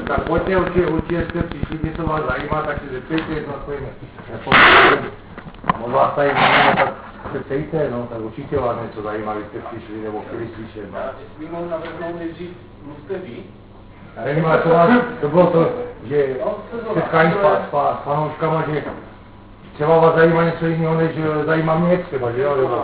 Tak pojďte určitě jste přišli, mě to vás zajímá, tak se zeptejte jedno svojím. On vás tady zajímá, tak se ptejte, no, tak určitě vás něco zajímá, když jste přišli nebo chtěli slyšet. No. Jestli mohu navrhnout nejdřív, mluvte vy. Já nevím, ale to bylo to, že setkání s fanouškama, že třeba vás zajímá něco jiného, než zajímá mě třeba, že jo?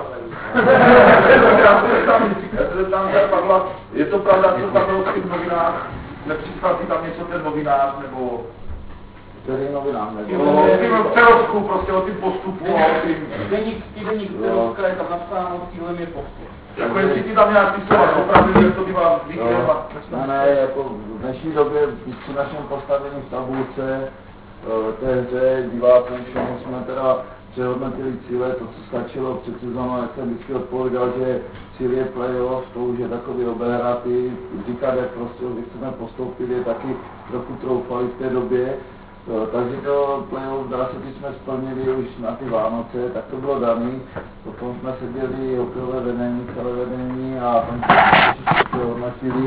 Je to pravda, co tam bylo v těch novinách? Nepřislal si tam něco ten novinář, nebo... Který novinář, nebo... O přerozku, prostě o tím postupu a o tím... Týdeník přerozka je tam napsáno, cílem je postup. Jako jestli ti tam nějaký slova, opravdu, že to by vám vykrývat. Ne, jako v dnešní době při našem postavení v tabulce té hře divákům všemu jsme teda přehodnotili cíle, to, co stačilo před sezónou, jak jsem vždycky odpověděl, že cíl je playoff, to už je takový obehratý, říkat, jak prostě už chceme postoupit, je taky trochu troufali v té době. Takže to playoff, dá se, když jsme splnili už na ty Vánoce, tak to bylo daný. Potom jsme seděli hokejové vedení, celé vedení a tam se hodnotili.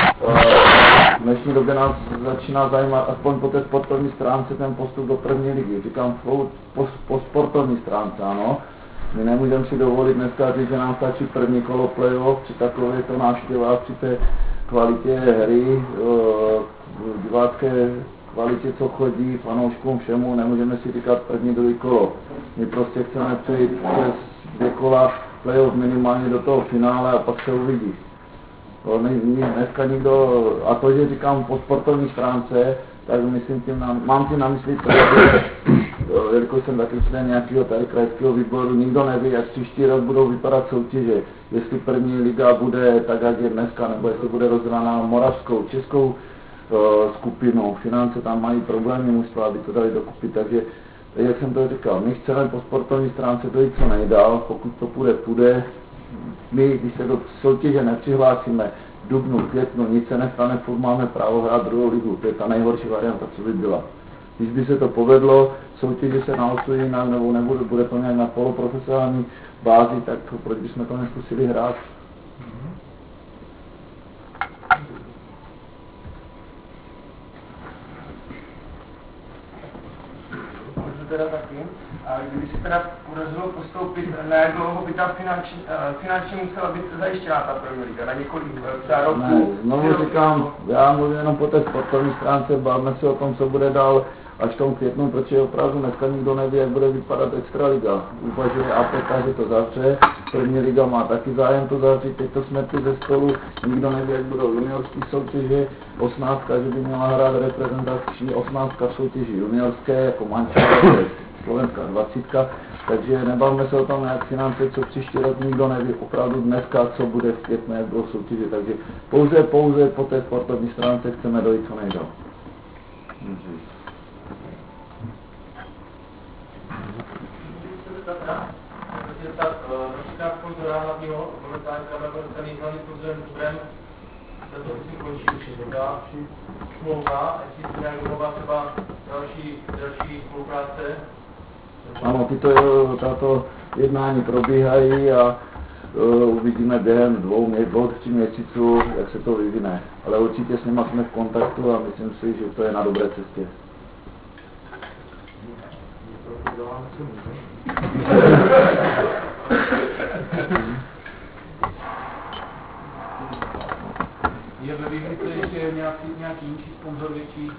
V dnešní době nás začíná zajímat aspoň po té sportovní stránce ten postup do první ligy. Říkám po sportovní stránce, ano. My nemůžeme si dovolit dneska říct, že nám stačí první kolo playoff při takovéto návštěvách, při té kvalitě hry, divácké kvalitě, co chodí, fanouškům, všemu, nemůžeme si říkat první, druhý kolo. My prostě chceme přijít přes 2 kola playoff minimálně do toho finále a pak se uvidí. To dneska nikdo, a to, že říkám po sportovní stránce, tak myslím mám tím na mysli to, jelikož jsem taky člen nějakého tady krajského výboru, nikdo neví, jak příští rok budou vypadat soutěže, jestli první liga bude tak, jak je dneska, nebo jestli bude rozdělaná moravskou, českou skupinou. Finance tam mají problémy, mužstva, aby to dali dokupy, takže jak jsem to říkal, my chceme po sportovní stránce dojít co nejdál, pokud to půjde. My, když se do soutěže nepřihlásíme v dubnu, květnu, nic se nestane, furt máme právo hrát druhou ligu, to je ta nejhorší varianta, co by byla. Když by se to povedlo, soutěže se naosují jinak, nebo bude to nějak na poloprofesionální bázi, tak proč bychom to neskusili hrát? Teda taky. A kdyby se teda podařilo postoupit, na jak dlouho by ta finančně musela být zajištěná ta první liga, na několik roků? Ne, znovu říkám, já mluvím jenom po té sportovní stránce, bavme se o tom, co bude dál až v tom květnu, protože opravdu dneska nikdo neví, jak bude vypadat extraliga. Uvažuje APK, že to zavře, první liga má taky zájem to zavřít, teď to smetli ze stolu, nikdo neví, jak budou juniorské soutěže, 18, že by měla hrát reprezentační 18 v soutěži juniorské, jako mančela, Slovenská 20, takže nebavme se o tom, jak finance, co příští rok, nikdo neví opravdu dneska, co bude v květnu, jak budou soutěže, takže pouze po té sportovní stránce chceme dojít co nejdál. Například sponzora hlavního, momentálně ten hlavní sponzorem Ubrem, to si končí už další smlouva, jestli se nějak domluvá třeba další spolupráce. Ano, tato jednání probíhají a uvidíme během 2-3 měsíců, jak se to vyvine. Ale určitě s nimi jsme v kontaktu a myslím si, že to je na dobré cestě. Je ve výhlice ještě nějaký jiný sponzor větší?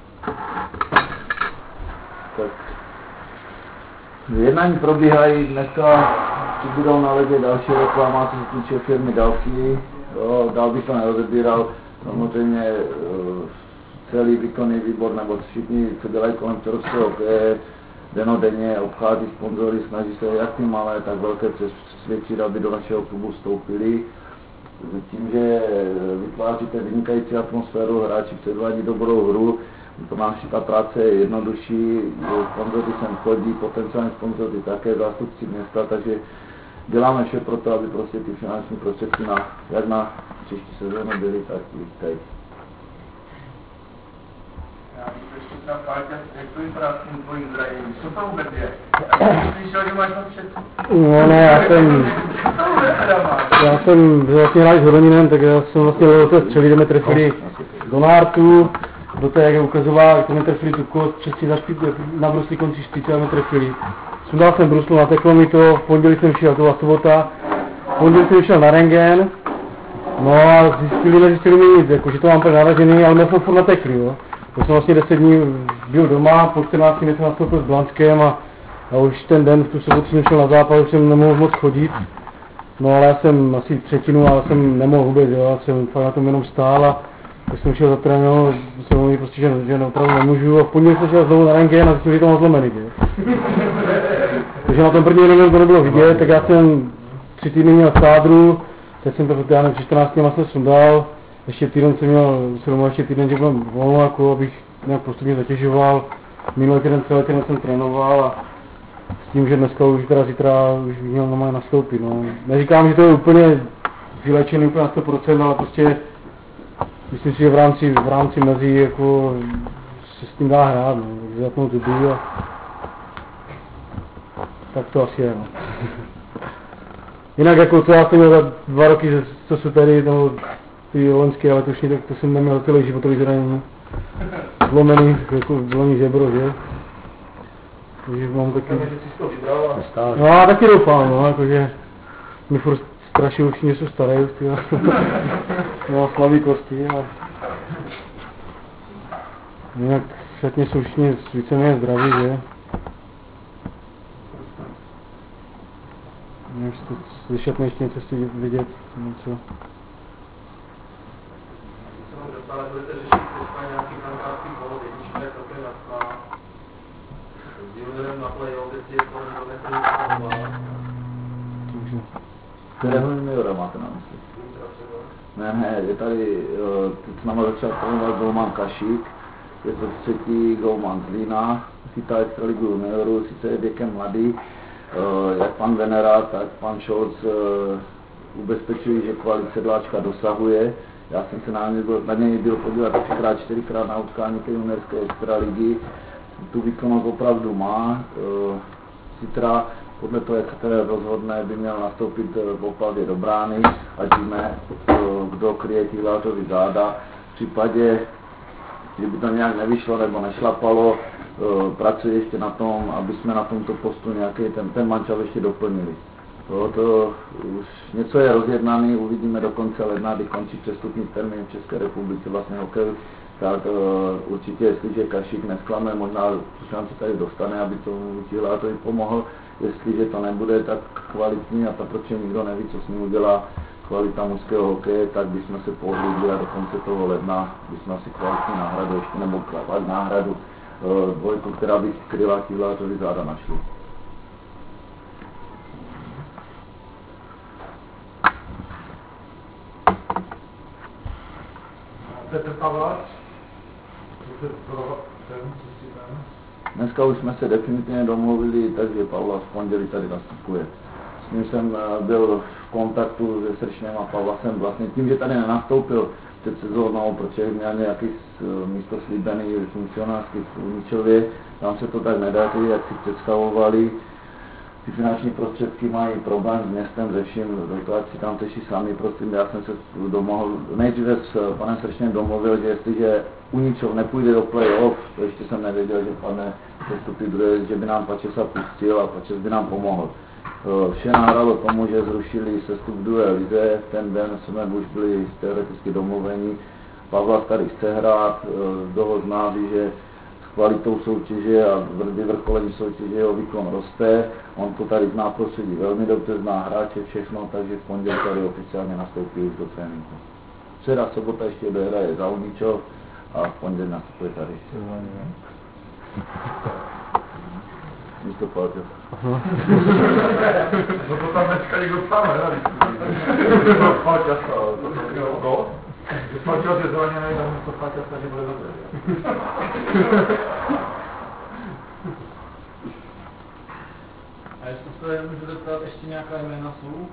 Tak. Jednání probíhají, dneska budou na ledě další reklama, co se týče firmy další. Dál bych to nerozebíral, samozřejmě celý výkonný výbor, nebo všichni, co dělají kolem čerovského hokeje, denodenně obchází sponzory, snaží se jak ty malé, tak velké přesvědčit, aby do našeho klubu vstoupili. Tím, že vytváříte vynikající atmosféru, hráči předvádí dobrou hru, to naši ta práce je jednodušší, sponzory sem chodí, potenciální sponzory také, zástupci města, takže děláme vše pro to, aby prostě ty finanční prostředky jak na příští sezónu byly, tak i teď. Já bych ještě třeba pátě, jak to vypadá s tím tvojím zraněním, co to vůbec je? Já jsem slyšel, že máš na všetko. No ne, já jsem vlastně hráč s Horoninem, tak já jsem vlastně lehl té střely, kde jsme trefili do nártu, do té, jak ukazovala, jak to netrefili tu kost, přesně na bruslí konci špice a netrefili. Sundal jsem bruslu, nateklo mi to, v pondělí jsem šel, to byla sobota, v pondělí jsem šel na rentgen, no a nezjistili mi nic, jako, že to mám naražený, ale měl jsem furt natekli, jo. To jsem vlastně 10 dní byl doma, po 14 dní jsem nastoupil s Blanskem a už ten den v tu sobotu jsem šel na západ, už jsem nemohl moc chodit. No ale já jsem asi třetinu, ale jsem nemohl vůbec, jo, já jsem fakt na tom jenom stál a když jsem šel za trénu, jsem mluvil prostě, že opravdu nemůžu a v pondělí jsem šel znovu na rentgen a zjistil, že to mám zlomený, jo. Takže na tom prvním rentgenu to nebylo vidět, tak já jsem 3 týdny měl sádru, teď jsem to já nevím, 14 dní jsem sundal, ještě týden jsem měl, ještě týden, že byl volno, jako abych nějak postupně zatěžoval, minulý týden celý týden jsem trénoval a s tím, že dneska už teda zítra už měl normálně nastoupit, no. Neříkám, že to je úplně vylečený úplně na 100%, ale prostě myslím si, že v rámci mezí jako se s tím dá hrát, no. Zapnout zuby a tak to asi je, no. Jinak jako to já jsem měl za 2 roky, co jsou tady, no, ty loňské a letošní, tak to jsem neměl celý životový zranění. Zlomený, jako zlomený žebro, že? Takže mám taky... No a taky doufám, no, jakože mi furt straší už něco staré, no, slabý kosti a... Jinak všetně jsou všichni víceméně zdraví, že? Nevím, jestli to slyšet ještě něco chci vidět, něco. Ale budete řešit třeba nějaký kankárský povod, jednička je také jasná. S dílem na playoff, jestli je to netrvá. Kterého juniora máte na mysli? Ne, je tady, teď s náma začal trénovat golman Kašík, je to 3. golman z Lína, chytá extraligu juniorů, sice je věkem mladý, jak pan Venera, tak pan Scholz ubezpečují, že kvalit sedláčka dosahuje. Já jsem se na něj byl podívat 3x, 4x na utkání té juniorské extraligy. Tu výkonnost opravdu má. Zítra podle toho, jak se teda rozhodne, by měl nastoupit v Opavě do brány, ať víme, kdo kryje ty Vlátovy záda. V případě, že by to nějak nevyšlo nebo nešlapalo, pracuje ještě na tom, aby jsme na tomto postu nějaký ten mančav ještě doplnili. To už něco je rozjednaný, uvidíme do konce ledna, kdy končí přestupní termín v České republice vlastně hokej, tak určitě, jestliže Kašík nesklame, možná tu šanci tady dostane, aby tomu Tihlátovi pomohl. Jestliže to nebude tak kvalitní a protože nikdo neví, co s ním udělá kvalita mužského hokeje, tak bychom se pohlídli a do konce toho ledna bychom asi kvalitní náhradu ještě nebo náhradu dvojku, která by skryla Tihlátovi záda našli. Petr Pavláč? Dneska už jsme se definitivně domluvili, takže Pavlas v pondělí tady nastupuje. S ním jsem byl v kontaktu se Sršněm a Pavlasem vlastně tím, že tady nenastoupil před sezónou, protože měl nějaký místo slíbený funkcionářský v Uničově, tam se to tak nedaří, jak si představovali. Ty finanční prostředky mají problém s městem, ze vším, to ať si tam teší sami, prostě já jsem se domohl, nejdříve s panem Sršněm domluvil, že jestliže Uničov nepůjde do play-off, to ještě jsem nevěděl, že pane přestupy druhé, že by nám Pačesa pustil a Pačes by nám pomohl. Vše nahralo tomu, že zrušili sestup v druhé lize, ten den jsme už byli teoreticky domluveni, Pavlas tady chce hrát, kdo ho zná, ví, že kvalitou soutěže a vyvrcholením soutěže jeho výkon roste. On to tady zná prostředí velmi dobře, zná hráče, všechno, takže v pondělí tady oficiálně nastoupí už do tréninku. Včera, sobota ještě dohraje za Uničov a v pondělí nastupuje tady. Místo Páťa. No to tam dneska někdo psal, ne? Páťa stál. No? Páťa je zraněný, tam místo Páťa stál, že bude dobře. A jestli se můžu zeptat, ještě nějaká jména jsou?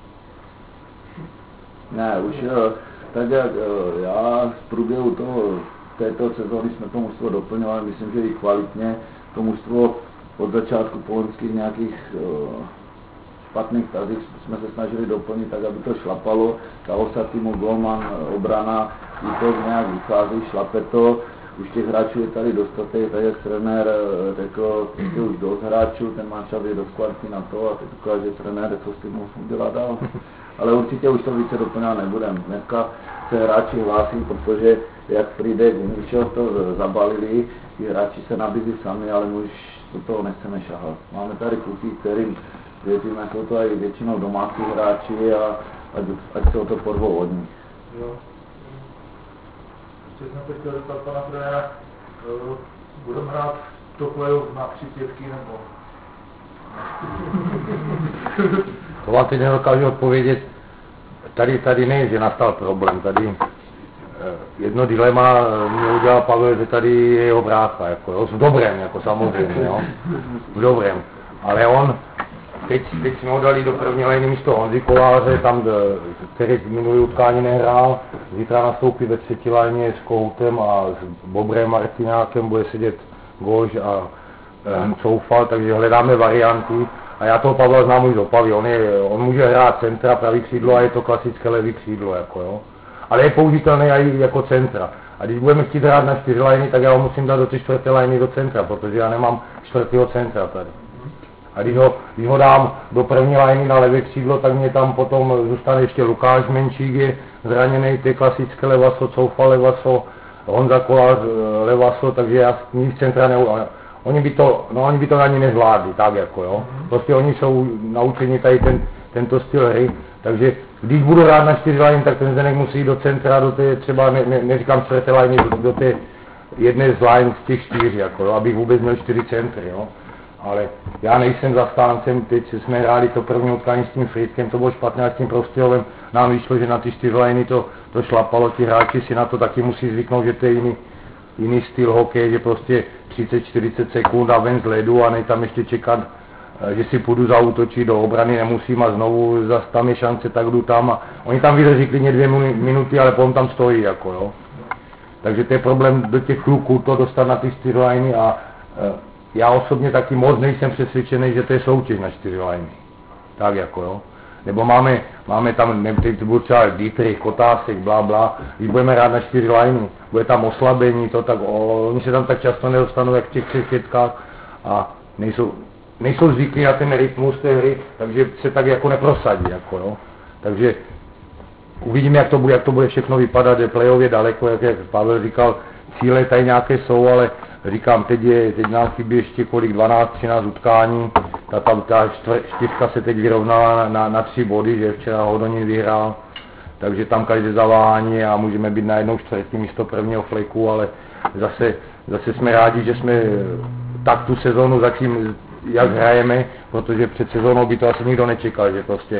Ne, už tak jak já v průběhu této sezóny jsme to mužstvo doplňovali, myslím, že i kvalitně. To mužstvo od začátku po loňských nějakých špatných tazích jsme se snažili doplnit tak, aby to šlapalo. Ta osa týmu, golman, obrana, i to nějak vychází, šlape to. už těch hráčů je tady dostatek, tak jak trenér řekl, je už dost hráčů, ten manšaft je dost kvalitní na to a teď ukáže trenér, co s tím musí dělat dál. Ale určitě už to více doplňovat nebudem. Dneska se hráči hlásí, protože jak Fridek, Míšo to zabalili, ti hráči se nabízí sami, ale my už do toho nechceme šahat. Máme tady kluky, kterým věříme, jsou to i většinou domácí hráči a ať se o to porvou od nich. Jo. Ještě jsem se chtěl zeptat pana trenéra, budeme hrát to playoff na 3 pětky nebo? To vám teď nedokážu odpovědět. Tady ne, že nastal problém. Tady jedno dilema mě udělal Pavel, že tady je jeho brácha, jako, jo, v dobrém, jako samozřejmě, jo, v dobrém. Ale on, teď jsme ho dali do první lejny místo Honzy Koláře, tam, který minulý utkání nehrál, zítra nastoupí ve třetí lajně s Koutem a s Bobrem Martinákem, bude sedět Gož a Coufal, takže hledáme varianty. A já toho Pavla znám už z Opavy, on může hrát centra, pravý křídlo a je to klasické levý křídlo, jako jo. Ale je použitelný i jako centra. A když budeme chtít hrát na 4 lajny, tak já ho musím dát do ty 4. lajny do centra, protože já nemám 4. centra tady. A když ho dám do první lajny na levé křídlo, tak mě tam potom zůstane ještě Lukáš Menšík, je zraněný, ty klasické levaso, Coufal levaso, Honza Kolář levaso, takže já nic centra Oni by to ani nezvládli, tak jako jo. Prostě oni jsou naučeni tady tento styl hry, takže když budu hrát na 4 lajny, tak ten Zdeněk musí do centra, do té třeba, neříkám 4. lajny, do té jedné z line z těch 4, jako jo, abych vůbec měl 4 centry, jo. Ale já nejsem zastáncem, teď jsme hráli to první utkání s tím Frýdkem, to bylo špatné a s tím Prostějovem, nám vyšlo, že na ty 4 lajny to šlapalo, ti hráči si na to taky musí zvyknout, že to je jiný styl hokeje, že prostě 30-40 sekund a ven z ledu a nej tam ještě čekat, že si půjdu zaútočit do obrany, nemusím a znovu zase tam je šance, tak jdu tam a oni tam vydrží klidně 2 minuty, ale potom tam stojí, jako jo. Takže to je problém do těch kluků to dostat na ty 4 lajny a já osobně taky moc nejsem přesvědčený, že to je soutěž na 4 lajny. Tak jako jo. Nebo máme tam, teď bude třeba Dietrich, Kotásek, blá, když budeme hrát na 4 lajny, bude tam oslabení, to tak, oni se tam tak často nedostanou, jak v těch 3 pětkách a nejsou zvyklí na ten rytmus té hry, takže se tak jako neprosadí, jako jo. Takže uvidíme, jak to bude všechno vypadat, že playoff je daleko, jak Pavel říkal, cíle tady nějaké jsou, ale říkám, teď nám chybí ještě kolik, 12-13 utkání, ta 4 se teď vyrovnala na 3 body, že včera Hodonín vyhrál, takže tam každé zaváhání a můžeme být na 1/4 místo prvního fleku, ale zase jsme rádi, že jsme tak tu sezonu zatím, jak hrajeme, protože před sezónou by to asi nikdo nečekal, že prostě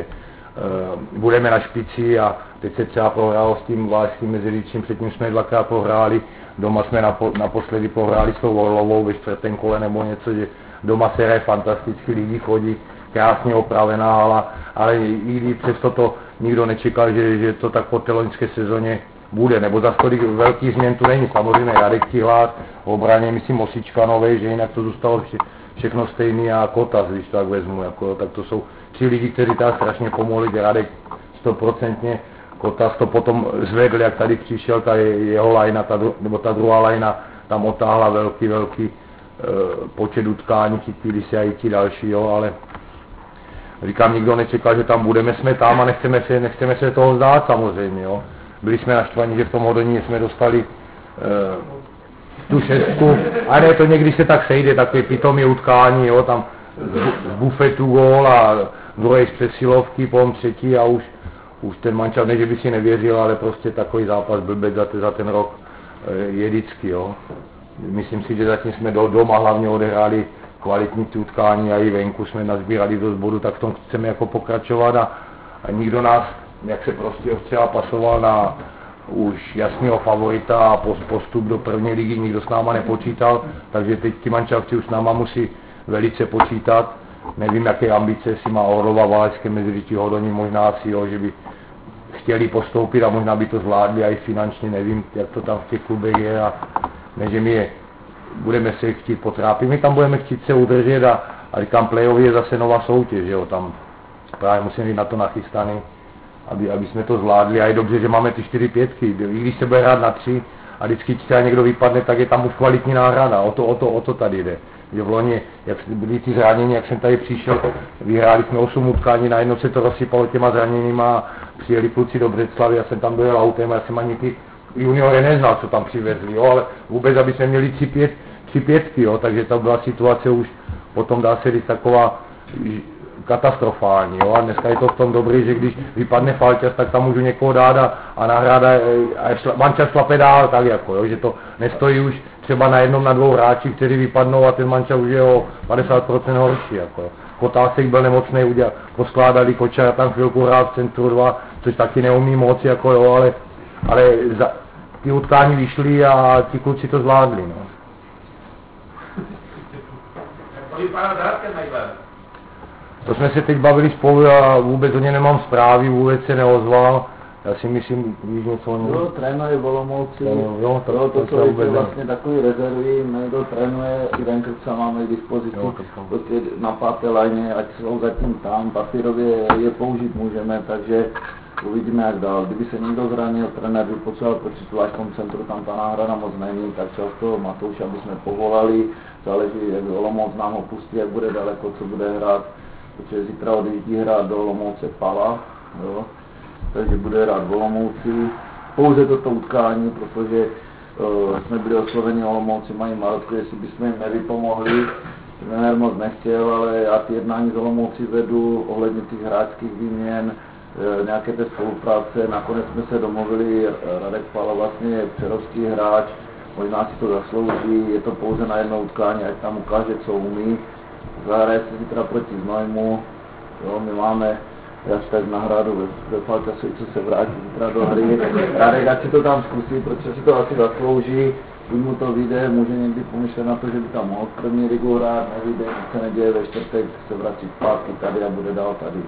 budeme na špici a teď se třeba prohrálo s tím Valašským Meziříčím, předtím jsme 2krát prohráli, doma jsme naposledy prohráli s tou Orlovou ve 4. kole nebo něco, že doma se hraje fantasticky, lidi chodí, krásně opravená hala, ale i přesto to nikdo nečekal, že to tak po té loňské sezóně bude, nebo za tolik velký změn tu není, samozřejmě Radek Cihlář, v obraně myslím Osička novej, že jinak to zůstalo všechno stejný a Kotas, když to tak vezmu, jako, tak to jsou 3 lidi, kteří tady strašně pomohli, Radek 100%, Kotas to potom zvedl, jak tady přišel, ta jeho lajna, nebo ta druhá lajna, tam otáhla velký počet utkání, chytili se i ti další, jo, ale říkám, nikdo nečekal, že tam budeme, jsme tam a nechceme se toho zdát samozřejmě, jo. Byli jsme naštvaní, že v tom Hodoníně jsme dostali tu 6, a ne, to někdy se tak sejde, takové pitomé utkání, jo, tam z bufetu gól a druhý z přesilovky, potom 3. a už ten mančaft, ne že by si nevěřil, ale prostě takový zápas blbec za ten rok je vždycky, jo. Myslím si, že zatím jsme doma hlavně odehráli kvalitní utkání a i venku jsme nazbírali dost bodu, tak v tom chceme jako pokračovat a nikdo nás, jak se prostě třeba pasoval na už jasného favorita a postup do první ligy, nikdo s náma nepočítal, takže teď ti mančafti už s náma musí velice počítat. Nevím, jaké ambice si má Orlova, Valašské Meziříčí, Hodonín, možná asi, jo, že by chtěli postoupit a možná by to zvládli a i finančně, nevím, jak to tam v těch klubech je a ne, že my budeme se chtít potrápit, my tam budeme chtít se udržet a říkám, playoff je zase nová soutěž, jo, tam právě musíme být na to nachystaný, aby jsme to zvládli a je dobře, že máme ty 4 pětky, i když se bude hrát na 3 a vždycky třeba někdo vypadne, tak je tam už kvalitní náhrada, o to tady jde. Že v loni, jak byly ty zranění, jak jsem tady přišel, vyhráli jsme 8 utkání, najednou se to rozsypalo těma zraněníma, přijeli kluci do Břeclavy, já jsem tam dojel autem, já jsem ani ty juniory neznal, co tam přivezli, jo, ale vůbec, aby jsme měli 3 pětky, jo, takže to byla situace už potom dá se říct taková katastrofální, jo, a dneska je to v tom dobrý, že když vypadne falťas, tak tam můžu někoho dát a nahráda a manča šlape dál, tak jako, jo, že to nestojí už třeba na jednom, na 2 hráčích, kteří vypadnou a ten manča už je o 50% horší, jako, jo. Kotásek byl nemocný, poskládali Kočara tam chvilku hrál v centru 2, což taky neumí moc, jako, jo, ale ty utkání vyšly a ti kluci to zvládli, no. To jsme se teď bavili spolu a vůbec o ně nemám zprávy, vůbec se neozval. Já si myslím, víš něco o něm. Jo, trénuje v Olomouci, jo, to jsou vůbec vlastně takový rezervy, někdo trénuje, i Renkrca máme k dispozici, prostě na 5. lajně, ať jsou zatím tam, papírově je použít můžeme, takže uvidíme jak dál. Kdyby se někdo zranil, trenér by potřeboval, protože zvlášť v tom centru tam ta náhrada moc není, tak často Matouša bychom povolali, záleží, jak Olomouc nám ho pustí, jak bude daleko, co bude hrát, protože zítra odjíždí hrát do Olomouce Pala, jo, takže bude hrát v Olomouci. Pouze toto utkání, protože jsme byli osloveni Olomouci, mají Marotku, jestli bychom jim nevypomohli. Trenér moc nechtěl, ale já ty jednání z Olomouci vedu ohledně těch hráčských výměn, nějaké té spolupráce. Nakonec jsme se domluvili, Radek Pala vlastně je přerovský hráč, možná si to zaslouží, je to pouze na jedno utkání, ať tam ukáže, co umí. Zahraje se zítra proti Znojmu, jo, my máme až tak nahradu ve Falťasu, co se vrátí zítra do hry. Radek, ať si to tam zkusí, protože si to asi zaslouží, buď mu to vyjde, může někdy pomyšlet na to, že by tam mohl v první ligu hrát, nevyjde, nic se neděje, ve čtvrtek se vrací zpátky tady a bude dál tady.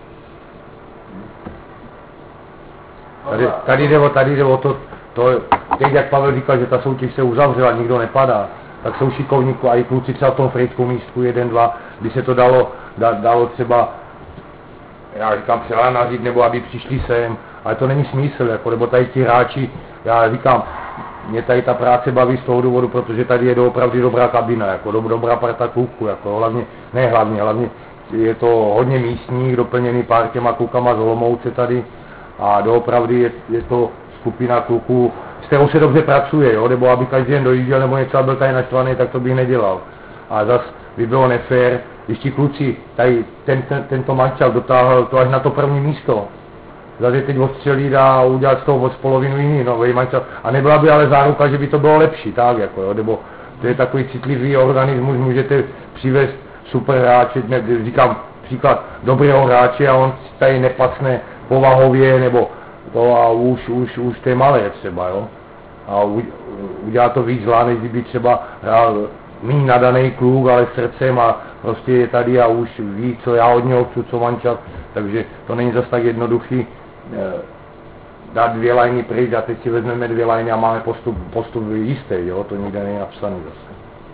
Tady jde o to, teď jak Pavel říkal, že ta soutěž se uzavřela, nikdo nepadá, tak jsou šikovníků a i kluci třeba v tom frejskou místku 1-2, by se to dalo třeba, já říkám, přelánařit, nebo aby přišli sem, ale to není smysl, jako, nebo tady ti hráči, já říkám, mě tady ta práce baví z toho důvodu, protože tady je opravdu dobrá kabina, jako dobrá parta kluků, jako hlavně je to hodně místních, doplněný pár těma klukama z Olomouce tady a doopravdy je to skupina kluků, s kterou se dobře pracuje, jo, nebo aby každý den dojížděl, nebo něco byl tady naštvaný, tak to bych nedělal. A zas by bylo nefér, když ti kluci, tady tento mančal dotáhl to až na to první místo. Zase teď odstřelit a udělat z toho polovinu jiný nový mančal. A nebyla by ale záruka, že by to bylo lepší, tak jako, jo, nebo to je takový citlivý organismus, můžete přivést super hráče, říkám příklad dobrého hráče a on tady nepasne povahově, nebo to a už to je malé třeba, jo. A udělá to víc zlá, než kdyby třeba hrál méně nadaný kluk, ale srdcem a prostě je tady a už ví, co já od něho chci, co mančat, takže to není zase tak jednoduchý dát 2 lajny pryč a teď si vezmeme 2 lajny a máme postup jistý, jo, to nikde není napsaný zase.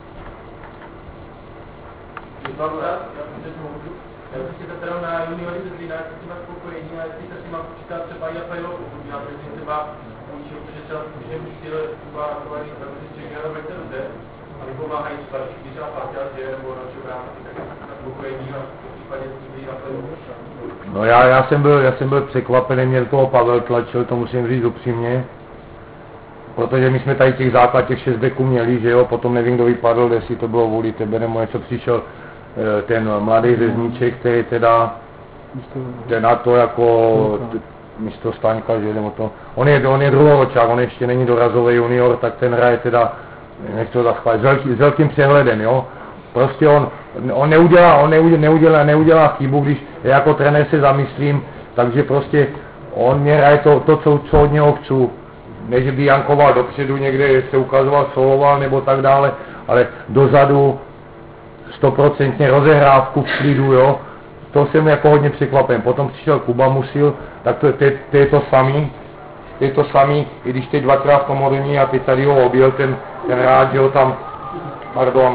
Já bych si teda na juniory ze Zlína, jak si máš spokojení, a jestli se s nima počítá třeba i na playoff, pokud já bych třeba půjčil, protože třeba může mít styl třeba takový, tak si střiží na vejce dobře, a vypomáhají starší, když já Falťas je, nebo další brány, tak na spokojení a v případě s tím na playoff. No já jsem byl překvapený, mě toho Pavel tlačil, to musím říct upřímně, protože my jsme tady těch základ, těch 6 beků měli, že jo, potom nevím, kdo vypadl, jestli to bylo vůli tebe, nebo něco přišel ten mladý řezníček, který teda na to jako místo Staňka, že nebo to, on je druhoročák, on ještě není dorazový junior, tak ten hraje teda, nechci to zaschválit, s velkým přehledem, jo. Prostě on neudělá chybu, když jako trenér se zamyslím, takže prostě on mě hraje to co od něho chci. Ne, že by jankoval dopředu, někde se ukazoval, soloval nebo tak dále, ale dozadu 100% rozehrávku v klidu, jo. To jsem jako hodně překvapen. Potom přišel Kuba Musil, tak to je to samý, i když teď 2krát v tom odení a teď tady ho objel ten hráč, že ho tam, pardon,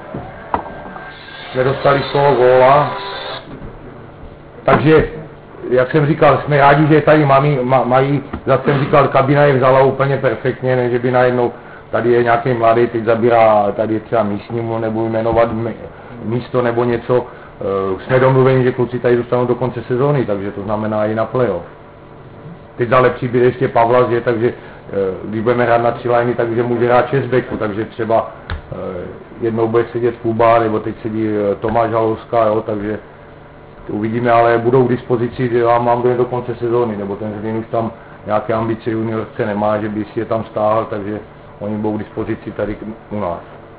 jsme dostali z toho góla. Takže jak jsem říkal, jsme rádi, že tady mají, zase jsem říkal, kabina je vzala úplně perfektně, ne, že by najednou, tady je nějaký mladý, teď zabírá, tady je třeba místnímu, nebo jmenovat místo nebo něco, jsme domluveni, že kluci tady zůstanou do konce sezóny, takže to znamená i na playoff. Teď za lepší byl ještě Pavlas, je, takže když budeme hrát na 3 liney, takže může hrát 6 backů, takže třeba jednou bude sedět Kuba, nebo teď sedí Tomáš Halouska, jo, takže uvidíme, ale budou k dispozici, že já mám do konce sezóny, nebo ten Zlín už tam nějaké ambice juniorce nemá, že by si je tam stáhl, takže oni budou k dispozici tady u nás.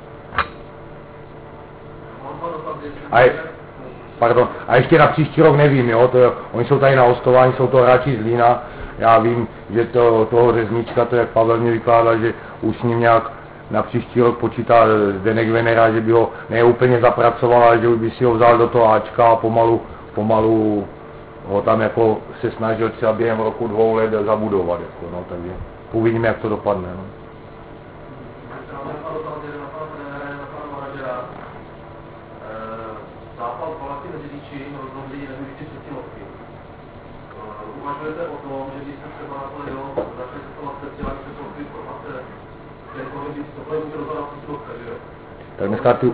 A ještě na příští rok nevím, jo, oni jsou tady na hostování, jsou to hráči z Lína, já vím, že toho řeznička, to jak Pavel mě vykládal, že už s ním nějak na příští rok počítá Zdeněk Venera, že by ho ne úplně zapracoval, ale že by si ho vzal do toho Ačka a pomalu ho tam jako se snažil třeba během roku 2 let zabudovat, jako, no, takže uvidíme, jak to dopadne. No. Uvažujete o tom, že když se třeba na playoff začne se toho speciální přesouky informace, které tohle může rozhodovat přesilovka, že jo? Tak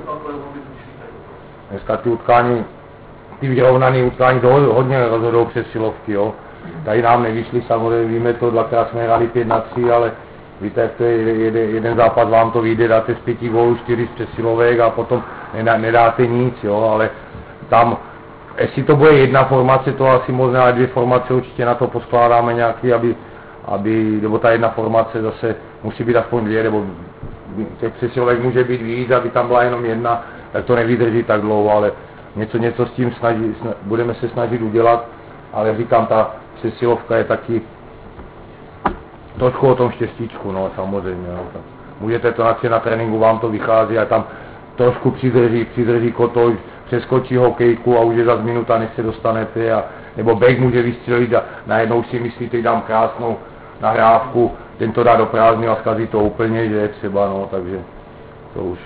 dneska ty utkání, ty vyrovnané utkání hodně rozhodou přesilovky, jo. Tady nám nevyšli, samozřejmě víme to, 2krát jsme hrali 5-3, ale víte, jak to je, jeden zápas vám to vyjde, dáte z 5 gólů 4 z přesilovek a potom nedáte nic, jo, ale tam, jestli to bude jedna formace, to asi možná, ale 2 formace určitě na to poskládáme nějaký, nebo ta jedna formace zase musí být aspoň 2, nebo těch přesilovek může být víc, aby tam byla jenom jedna, tak to nevydrží tak dlouho, ale něco s tím budeme se snažit udělat, ale říkám, ta přesilovka je taky trošku o tom štěstíčku, no samozřejmě, no, tak můžete to na tréninku, vám to vychází a tam trošku přidrží kotouč, přeskočí hokejku a už je zase minuta, než se dostanete, nebo back může vystřelit a najednou si myslíte, dám krásnou nahrávku, ten to dá do prázdného a zkazí to úplně, že je třeba, no, takže to už.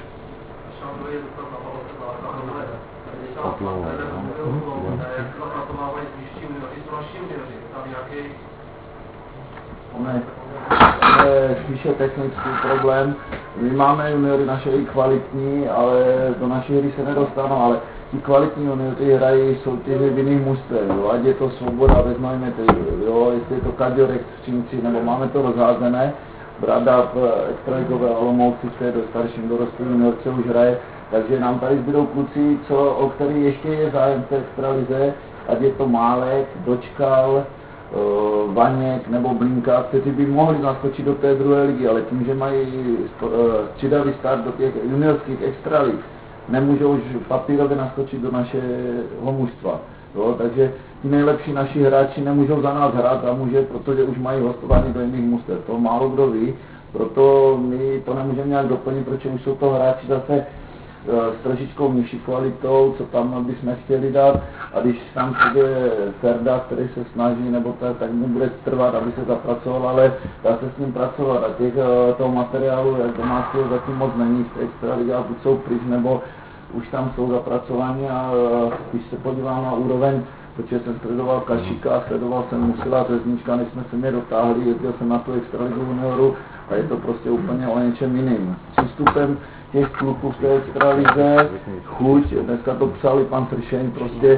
Je spíše technický problém. My máme juniory naše i kvalitní, ale do naší hry se nedostanou, ale ti kvalitní juniory hrají soutěže v jiných mužstvech, ať je to Svoboda ve Znojmete, jo, jestli je to Kaďorek v Třinci, nebo máme to rozházené. Brada v extraligové Olomouci, v té starším dorostu juniorce už hraje, takže nám tady zbydou kluci, o který ještě je zájem v té extralize, ať je to Málek, Dočkal, Vaněk nebo Blinka, kteří by mohli naskočit do té druhé ligy, ale tím, že mají střídavý start do těch juniorských extralig, nemůžou už papírově naskočit do našeho mužstva. Jo, takže ti nejlepší naši hráči nemůžou za nás hrát, protože už mají hostování do jiných mužstev. To málo kdo ví, proto my to nemůžeme nějak doplnit, protože už jsou to hráči zase s trošičkou nižší kvalitou, co tam bychom chtěli dát, a když tam přijde Ferda, který se snaží, nebo tak mu bude trvat, aby se zapracoval, ale dá se s ním pracovat a toho materiálu, jak domácího zatím moc není v extralize, buď jsou pryč, nebo už tam jsou zapracování a když se podívám na úroveň, protože jsem sledoval Kašíka, sledoval jsem Musila, Řeznička, než jsme se mě dotáhli, jezdil jsem na tu extraligu junioru a je to prostě úplně o něčem jiným. Přístupem těch kluků v té extralize, chuť, dneska to psal i pan Tršeň, prostě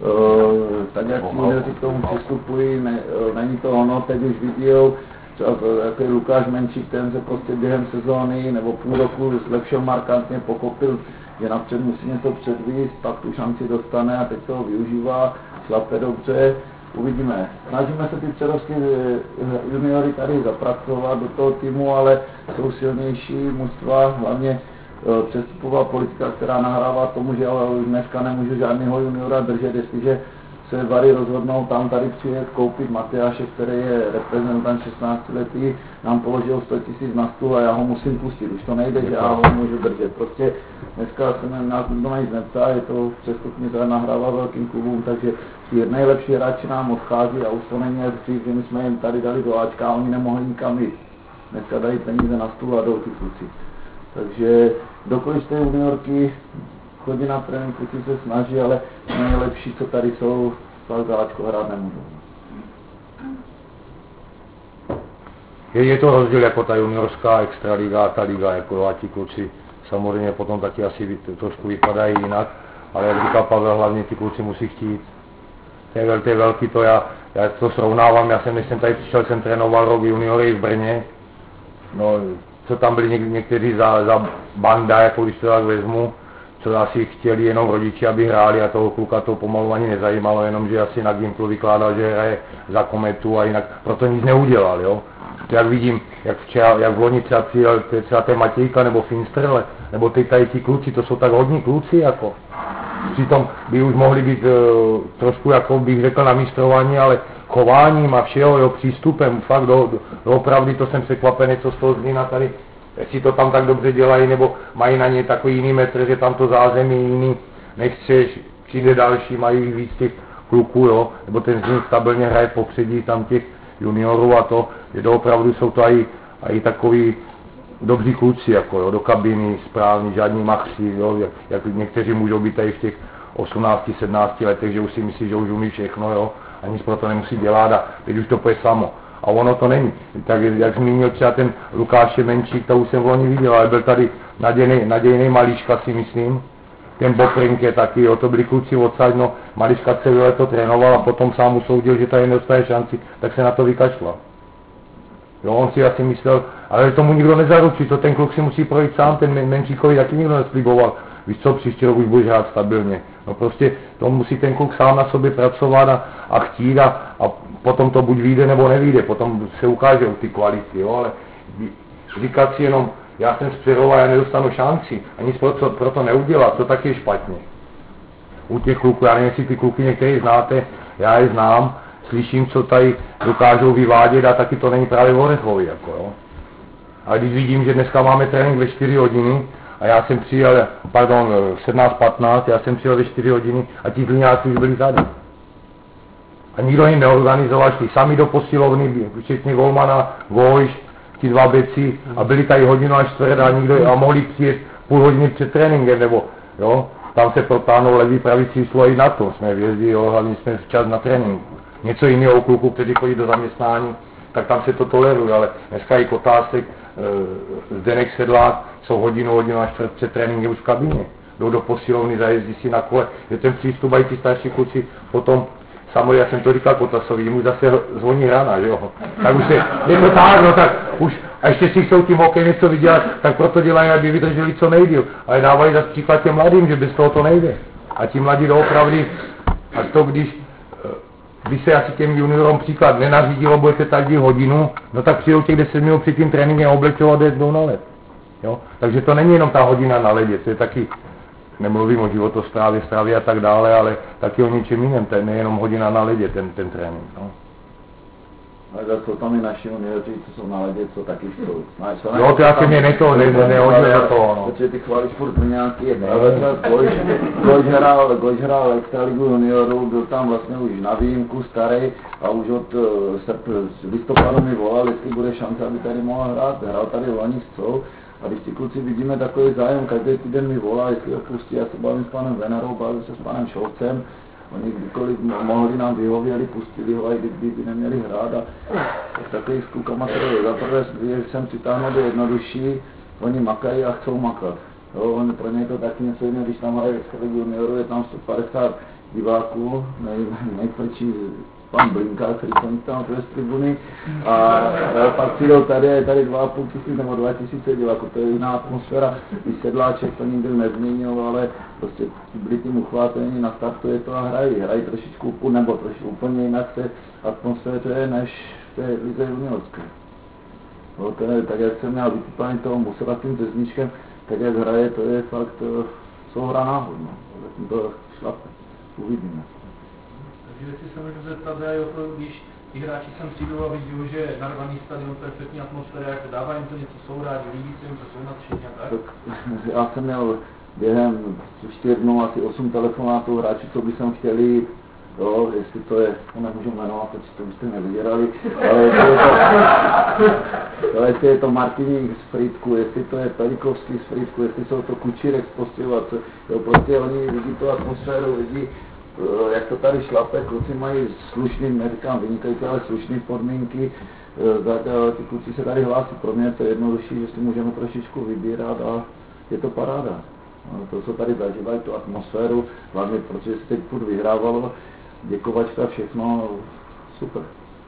tak jak junioři k tomu přistupují, není to ono, teď už viděl, třeba jako je Lukáš Menčík, ten se prostě během sezóny nebo půl roku zlepšil markantně, pochopil, že napřed musí něco předvíst, pak tu šanci dostane a teď to využívá, šlape dobře, uvidíme. Snažíme se ty přerovské juniory tady zapracovat do toho týmu, ale jsou silnější mužstva, hlavně přestupová politika, která nahrává tomu, že ale dneska nemůžu žádného juniora držet, jestliže se Vary rozhodnou tam tady přijet koupit Matyáše, který je reprezentant 16 letý, nám položil 100 000 na stůl a já ho musím pustit. Už to nejde, že já ho můžu držet. Prostě dneska se nás nikdo nic neptá, je to přestupně, která nahrává velkým klubům, takže ti nejlepší hráči nám odchází a už to není jak dřív, že my jsme jim tady dali do Ačka a oni nemohli nikam jít. Dneska dají peníze na stůl a jdou ty kluci. Takže dokud té juniorky chodí na trénink, kluci se snaží, ale nejlepší, co tady jsou, fakt záčko hrát nemůžou. Je to rozdíl jako ta juniorská extraliga a ta liga, jako a ti kluci samozřejmě potom taky asi trošku vypadají jinak, ale jak říkal Pavel, hlavně ti kluci musí chtít. To je velký to, já to srovnávám, než jsem tady přišel, jsem trénoval rok juniory v Brně, no, co tam byli někteří za banda, jako když to tak vezmu, co asi chtěli jenom rodiči, aby hráli a toho kluka to pomalu ani nezajímalo, jenom že asi na Gimplu vykládal, že hraje za Kometu a jinak proto nic neudělal, jo. Jak vidím, jak v loni třeba přijel třeba ten Matějka nebo Finsterle, nebo tady ti kluci, to jsou tak hodní kluci, jako. Přitom by už mohli být trošku, jako bych řekl, na mistrování, ale chováním a všeho, jo, přístupem, fakt doopravdy to jsem překvapený, co z toho Zlína tady, jestli to tam tak dobře dělají, nebo mají na ně takový jiný metr, že tam to zázemí jiný, nechceš, přijde další, mají víc těch kluků, jo, nebo ten Zlín stabilně hraje v popředí tam těch juniorů a to, že doopravdu jsou to i takový dobří kluci, jako jo, do kabiny, správní, žádní machři, jo, jak někteří můžou být tady v těch 18, 17 letech, že už si myslí, že už umí všechno, jo, a nic pro to nemusí dělat a teď už to půjde samo. A ono to není. Tak jak zmínil třeba ten Lukáš Menčík, to už jsem v loni viděl, ale byl tady nadějný Malíška, si myslím. Ten Bokrink je taky, jo, to byli kluci odsaď, no, Malíška celé leto trénoval a potom sám usoudil, že tady nedostane šanci, tak se na to vykašlal. Jo, on si asi myslel, ale tomu nikdo nezaručí, to ten kluk si musí projít sám, ten Menčíkovi taky nikdo nesliboval. Víš co, příští rok už budeš hrát stabilně. No prostě to musí ten kluk sám na sobě pracovat a chtít a potom to buď vyjde nebo nevyjde, potom se ukážou ty kvality, jo, ale říkat si jenom, já jsem z Přerova, já nedostanu šanci a nic pro to neudělat, to taky je špatně. U těch kluků, já nevím, jestli ty kluky některý znáte, já je znám, slyším, co tady dokážou vyvádět a taky to není právě o Orechovi, jako jo. A když vidím, že dneska máme trénink ve 4 hodiny a já jsem přijel, 17:15, já jsem přijel ve 4 hodiny a ti Zlíňáci už byli tady. A nikdo jim neorganizoval, šli sami do posilovny, včetně golmana, Vojš, ti dva beci a byli tady hodinu až čtvrt a mohli přijet půl hodiny před tréninkem, nebo jo, tam se protáhnou levý pravý číslo i na to, jsme vězdí, jo, hlavně jsme včas na tréninku. Něco jiného kluků, kteří chodí do zaměstnání, tak tam se to toleruje, ale dneska i Kotásek, Zdeněk Sedlák jsou hodinu až čtvrt před tréninkem už v kabině. Jdou do posilovny, zajezdí si na kole, že ten přístup mají ti starší kluci potom. Samozřejmě, já jsem to říkal Kotasovi, mu zase zvoní rána, že jo. Tak už je to tak, no tak už, a ještě si chcou tím okem něco vydělat, tak proto dělají, aby vydrželi co nejdýl. Ale dávají za příklad těm mladým, že bez toho to nejde. A ti mladí doopravdy, a to když se asi těm juniorům příklad nenařídilo, budete tady hodinu, no tak přijdou těch 10 minut před tím tréninkem oblečovat a jdou na led. Jo? Takže to není jenom ta hodina na ledě, to je taky, nemluvím o životosprávě, stravě a tak dále, ale taky o ničem jiném, to je nejenom hodina na ledě, ten trénink. No. Ale jsou tam i naši junioři, co jsou na ledě, co taky jsou. Jo, to já se mě nehodil za toho, no. Protože ty chválíš furt nějaký, Gojš hrál extraligu juniorů, byl tam vlastně už na výjimku starý a už od listopadu mi volal, jestli bude šance, aby tady mohl hrát, hrál tady loni s Cou. A když ty kluci vidíme takový zájem, každý týden mi volá, jestli ho pustí, já se bavím s panem Venarou, bavím se s panem Šolcem, oni kdykoliv mohli nám vyhověli, pustili ho, i kdyby neměli hrát a takových s klukama to zaprvé, když jsem přitáhnul do jednodušší, oni makají a chcou makat. Jo, oni pro ně to taky něco jiného, když tam hrají extraligu juniorů, je tam 150 diváků, nejtvrdší pan Blinka, který jsem tam z tribuny a pak přijdou tady 2,5 tisíc nebo 2 000 diváků, to je jiná atmosféra, když Sedláček to nikdy nezměnil, ale prostě byli tím uchvácení, nastartuje to a hrají trošičku, nebo trošičku úplně jinak se atmosféře než v té lize juniorské. No, tak jak jsem měl vytipání toho Musela s tím Řezničkem, tak jak hraje, to je fakt souhra náhod, no. To šlape, uvidíme. Takže jestli se můžu zeptat, o to, když ti hráči sem přijdou a vidí, že je narvaný stadion, perfektní atmosféra, jak dává jim to něco, jsou rádi, líbí se jim to, jsou nadšení a tak? Já jsem měl během 4 dnů asi 8 telefonátů hráčů, co by sem chtěli, jo, jestli to je, to nemůžu jmenovat, to byste nevyděrali, ale jestli je to Martiník z Frýdku, jestli to je Pelikovský z Frýdku, jestli jsou to Kučírek z Postihovace, jo, prostě oni vidí tu atmosféru, vidí jak to tady šlape, kluci mají slušný, neříkám vynikající, ale slušný podmínky, ty kluci se tady hlásí. Pro mě je to jednodušší, že si můžeme trošičku vybírat a je to paráda. No, to, co tady zažívají, tu atmosféru, hlavně protože se teď furt vyhrávalo, děkovačka, všechno, super.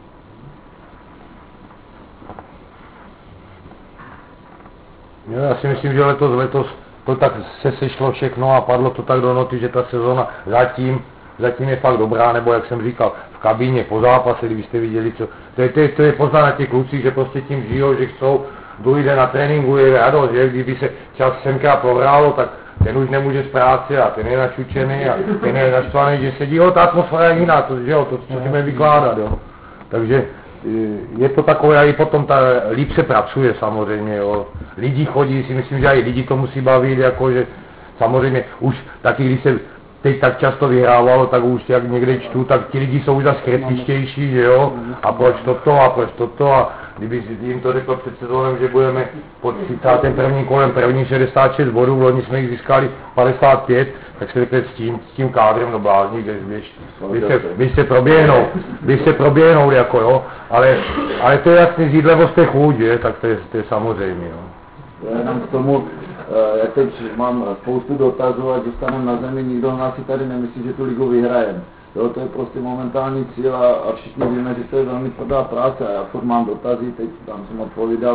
Jo, já si myslím, že letos to tak se sešlo všechno a padlo to tak do noty, že ta sezona zatím je fakt dobrá, nebo jak jsem říkal, v kabině po zápase, kdybyste viděli, co, to je poznat na těch klucích, že prostě tím žijou, že chcou, druhý den na tréninku je radost, že kdyby se čas semkrát prohrálo, tak ten už nemůže z práce a ten je načučený a ten je naštvaný, že sedí, jo, ta atmosféra je jiná, to, že jo, to, co si budeme vykládat, jo. Takže je to takové, a i potom líp se pracuje samozřejmě, jo. Lidi chodí, si myslím, že i lidi to musí bavit, jako, že samozřejmě už taky, když se teď tak často vyhrávalo, tak už jak někde čtu, tak ti lidi jsou už zase kritičtější, že jo, a proč toto a kdyby jim to řekl před sezónem, že budeme pod 31. kolem první 66 bodů, v loni jsme jich získali 55, tak se řekli s tím kádrem do blázní, když se proběhnou, jako jo, ale to je jasný zjídlevost těch chuť, že, tak to je samozřejmě, jo. Já jenom k tomu, jak teď mám spoustu dotazů a dostaneme na zemi, nikdo z nás si tady nemyslí, že tu ligu vyhrajeme. Jo, to je prostě momentální cíl a všichni víme, že to je velmi tvrdá práce a já furt mám dotazy, teď tam jsem odpovídal,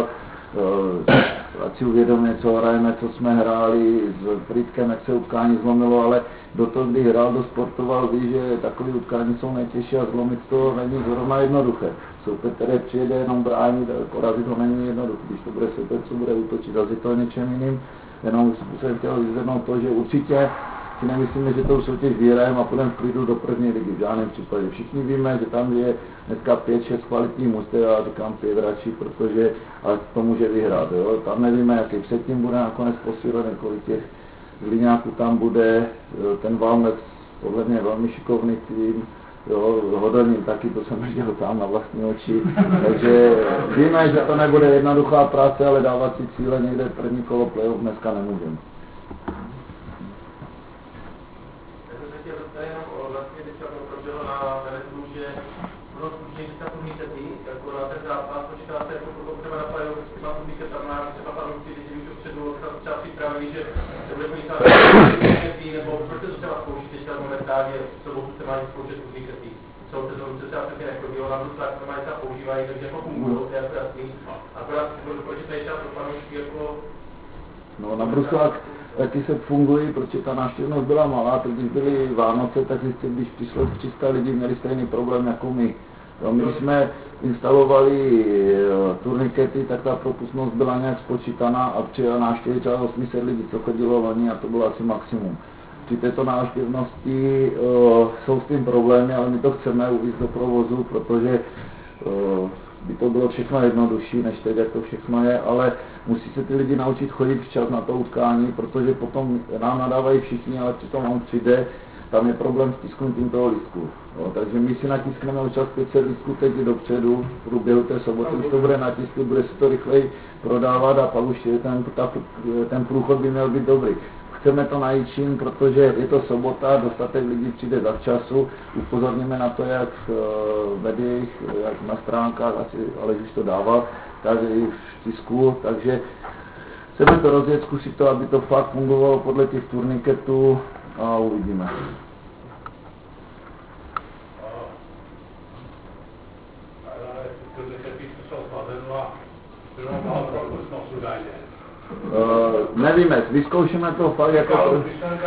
ať si uvědomíme, co hrajeme, co jsme hráli s Frýdkem, jak se utkání zlomilo, ale do toho, kdy hrál, do sportoval, ví, že takové utkání jsou nejtěžší a zlomit to není zrovna jednoduché. Soupeř, který přijede jenom bránit, porazit ho není jednoduché, když to bude soupeř, co bude útočit, zase to je něčem jiným, jenom jsem chtěl vyzvednout to, že určitě si nemyslíme, že tou soutěž vyhrajeme a půjdeme v klidu do první ligy, v žádném případě. Všichni víme, že tam je dneska 5-6 kvalitních mužstev, já říkám 5 radši, protože ale to může vyhrát. Jo? Tam nevíme, jaký předtím bude nakonec posílený, kolik těch Zlíňáků tam bude, ten Valmec podle mě velmi šikovný tým, jo, Hodonín taky, to jsem viděl tam na vlastní oči, takže víme, že to nebude jednoduchá práce, ale dávat si cíle někde první kolo playoff dneska nemůžeme. No na Bruslách taky se fungují, protože ta návštěvnost byla malá, teď když byly Vánoce, tak zjistili, když přišlo 300 lidí, měli stejný problém jako my. Jo, my jsme instalovali turnikety, tak ta propustnost byla nějak spočítaná a při návštěvě třeba 800 lidí, co chodilo loni a to bylo asi maximum. Při této návštěvnosti jsou s tím problémy, ale my to chceme uvést do provozu, protože by to bylo všechno jednodušší, než teď, jak to všechno je, ale musí se ty lidi naučit chodit včas na to utkání, protože potom nám nadávají všichni, ale přitom on přijde, tam je problém s tisknutím toho lístku. Takže my si natiskneme už 500 lístků teď dopředu, v průběhu té soboty, už to bude natisky, bude se to rychleji prodávat a pak už ten průchod by měl být dobrý. Chceme to najít čím, protože je to sobota, dostatek lidí přijde zavčasu, upozorníme na to, jak v médiích, jak na stránkách, asi Aleš už to dával, tak i v tisku, takže chceme to rozjet, zkusit to, aby to fakt fungovalo podle těch turniketů a uvidíme. Nevíme, vyzkoušíme to fakt jako...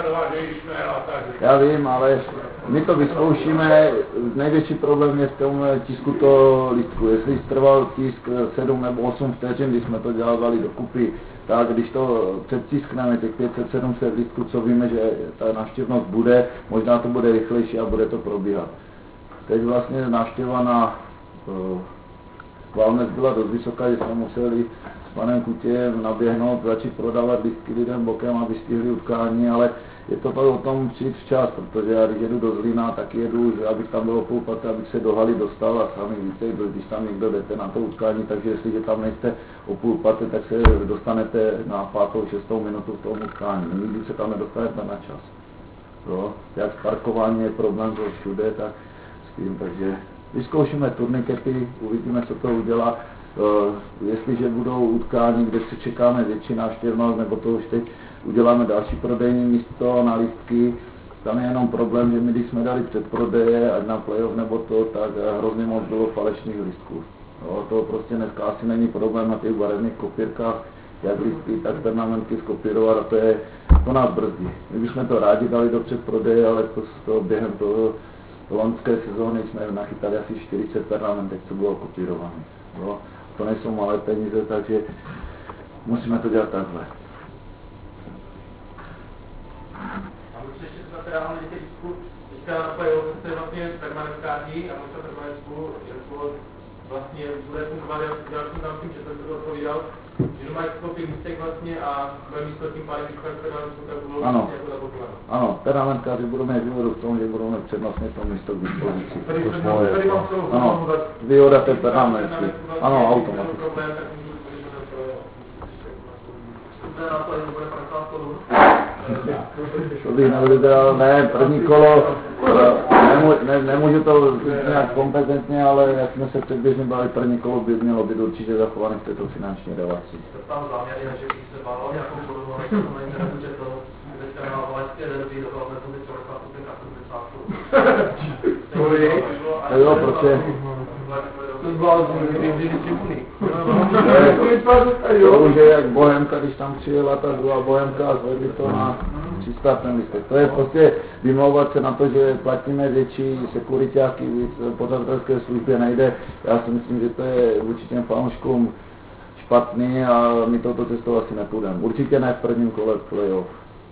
Já vím, ale my to vyzkoušíme, největší problém je v tom tisku toho lístku. Jestli trval tisk 7 nebo 8 vteřin, když jsme to dělali dokupy, tak když to předtiskneme těch 500-700 lístků, co víme, že ta návštěvnost bude, možná to bude rychlejší a bude to probíhat. Teď vlastně návštěva na Valmec byla dost vysoká, že jsme museli s panem Kutějem naběhnout, začít prodávat lístky lidem bokem, aby stihli utkání, ale je to pak o tom přijít včas, protože já když jedu do Zlína, tak jedu, že abych tam bylo půl páté, abych se do haly dostal a sami víte, když tam někdo jdete na to utkání, takže jestliže tam nejste o půl páté, tak se dostanete na 5. 6. minutu v tom utkání. Nikdy se tam nedostanete na čas. Jo? Jak parkování je problém to všude, tak s tím, takže vyzkoušíme turnikety, uvidíme, co to udělá. Jestliže budou utkání, kde si čekáme větší návštěvnost, nebo to už teď uděláme další prodejní místo na lístky, tam je jenom problém, že my když jsme dali předprodeje, ať na playoff nebo to, tak hrozně moc bylo falešných lístků. Jo, to prostě dneska asi není problém na těch barevných kopírkách, jak lístky, tak pernamentky skopírovat a to nás brzdí. My bychom to rádi dali do předprodeje, ale to během toho loňské sezóny jsme nachytali asi 40 pernamentek, co bylo kopírované. Jo. To nejsou malé peníze, takže musíme to dělat takhle. A můžete ještě se teda hlavně lístku, teďka na playoff jste vlastně permanentkáři a můžete permanentku, vlastně bude fungovat, já jsem tam tím, že jsem to odpovídal, že mají kopii místek vlastně a bude místo tím pádem vycházet permanentku, tak bylo vlastně jako zablokované. Ano, permanentkáři budou mít výhodu v tom, že budou mít přednostně to místo k dispozici. Tady mám celou Ano, výhoda té permanentky. Ano, automaticky. To bych nevybral, ne, první kolo, nemůžu to nějak kompetentně, ale jak jsme se předběžně bavili, první kolo by mělo být určitě zachované v této finanční relaci. Tam záměrně, že bych se bál nějakou podobnou, než to na internetu četl, dneska na Valašské derby, dokonce jsem teď 50 a jo, protože to zblázní, když tribuny. To už je jak Bohemka, když tam přijela ta druhá Bohemka a zvedli to na 300 ten listek. To je prostě vymlouvat se na to, že platíme větší sekuritáky, víc pořadatelské službě nejde. Já si myslím, že to je vůči těm fanouškům špatný a my touto cestou asi nepůjdeme. Určitě ne v prvním kole playoff.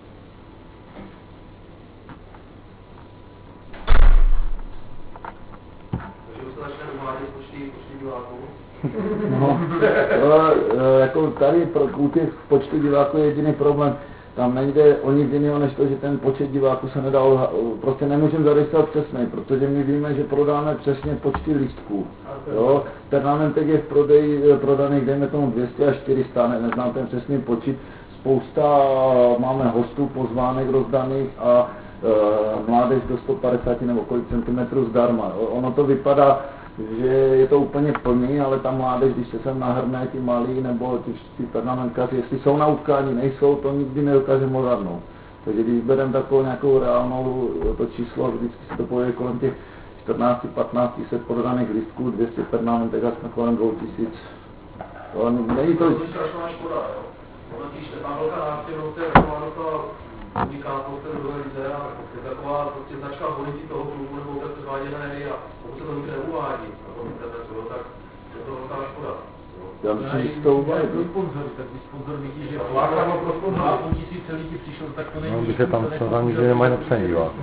No, jako tady u těch počtu diváků je jediný problém. Tam nejde o nic jiného, než to, že ten počet diváků se nedal, prostě nemůžeme zaregistrovat přesně, protože my víme, že prodáme přesně počty lístků. Jo? Turnamentek je v prodeji prodaných, dejme tomu 200 až 400, neznám ten přesný počet. Spousta máme hostů, pozvánek rozdaných a mládež do 150 nebo kolik centimetrů zdarma. Ono to vypadá, že je to úplně plný, ale ta mládež, když se sem nahrne, ti malí nebo ty pernamentkaři, jestli jsou na utkání, nejsou, to nikdy nedokážeme odhadnout. Takže když bereme takovou nějakou reálnou to číslo, vždycky se to povede kolem těch 14-15 set prodaných lístků, 200 pernamentek a jsme kolem 2000. To není to... To je strašná škoda, jo. Totiž ta velká návštěvnost je taková docela unikátnou v té druhé lize a je taková prostě značka hodnotí toho klubu nebo té předváděné hry a pokud se to nikdy neuvádí na tom internetu, tak je to velká škoda. Já myslím, že to uvádí. Tak když sponzor vidí, že 2,5 tisíce lidí přišlo, tak to není... No, když je tam nikdy nemají napsaný diváků.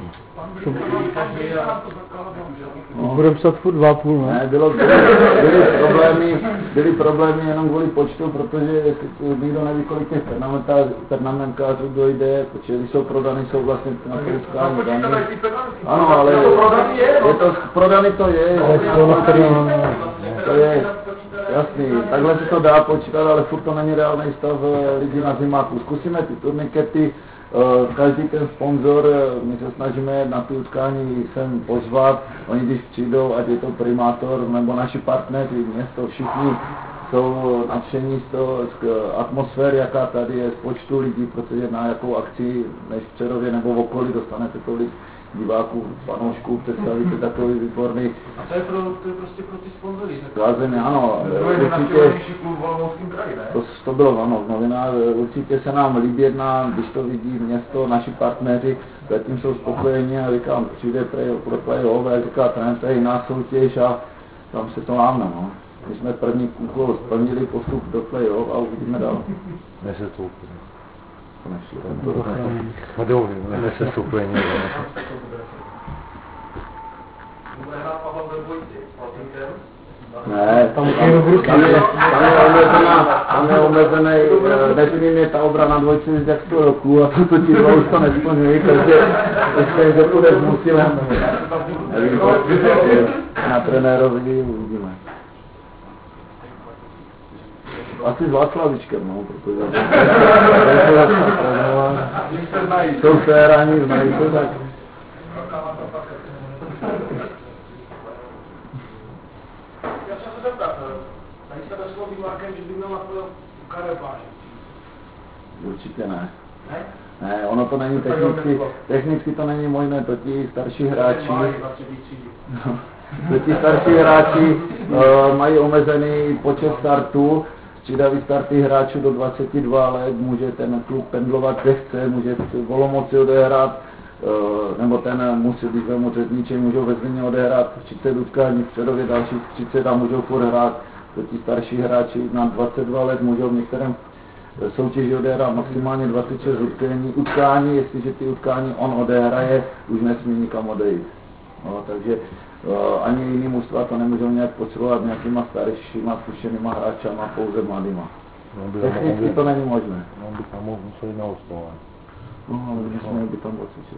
Budeme psat furt 2,5, ne? Byly problémy jenom kvůli počtu, protože nikdo neví, kolik těch pernamentkářů dojde, protože když jsou prodaný, jsou vlastně na to utkání daný. Ano, ale prodaný to je, to je jasný, takhle se to dá počítat, ale furt to není reálný stav lidí na zimáku. Zkusíme ty turnikety, každý ten sponzor, my se snažíme na ty utkání sem pozvat, oni když přijdou, ať je to primátor nebo naši partneři, město, všichni jsou nadšení z atmosféry, jaká tady je, z počtu lidí, protože na jakou akci než v Přerově nebo v okolí dostanete tolik diváků, fanoušků, představíte takový výborný. A to je prostě pro ty sponzory. Zázemí, ano, to bylo, ano, v novinách, určitě se nám líbí jedna, když to vidí město, naši partneři, zatím jsou spokojení a říkám, přijde pro playoff, a říká, to je jiná soutěž a tam se to máme, no. My jsme první úkol splnili, postup do playoff a uvidíme dál. Nesestoupení. Nesestoupení. Ne, tam je omezený, nesmím je ta obrana dvojci jak 100 roků a to ti dva už to nesplňují, takže myslím, že bude s Musilem. Na trenérovi uvidíme. Asi s Václavičkem, no, protože jsou se ráni, znají se tak. tlakem, že by měl na to Karel Pášek? Určitě ne. Ne? Ne, ono to není technicky to není možné, to ti starší hráči, mají omezený počet startů, střídavý starty hráčů do 22 let, může ten klub pendlovat, kde chce, může v Olomouci odehrát, nebo ten musí, když vemu Řezniček, můžou ve Zlíně odehrát 30 utkání, v Přerově dalších 30 a můžou furt hrát. To ti starší hráči na 22 let můžou v některém soutěži odehrát maximálně 26 utkání, jestliže ty utkání on odehraje, už nesmí nikam odejít. No, takže ani jiný mužstva to nemůžou nějak potřebovat nějakýma staršíma, zkušenýma hráčama, pouze mladýma. Technicky to není možné. No, by tam museli na hostování. No, ale nesměl by tam odcvičit.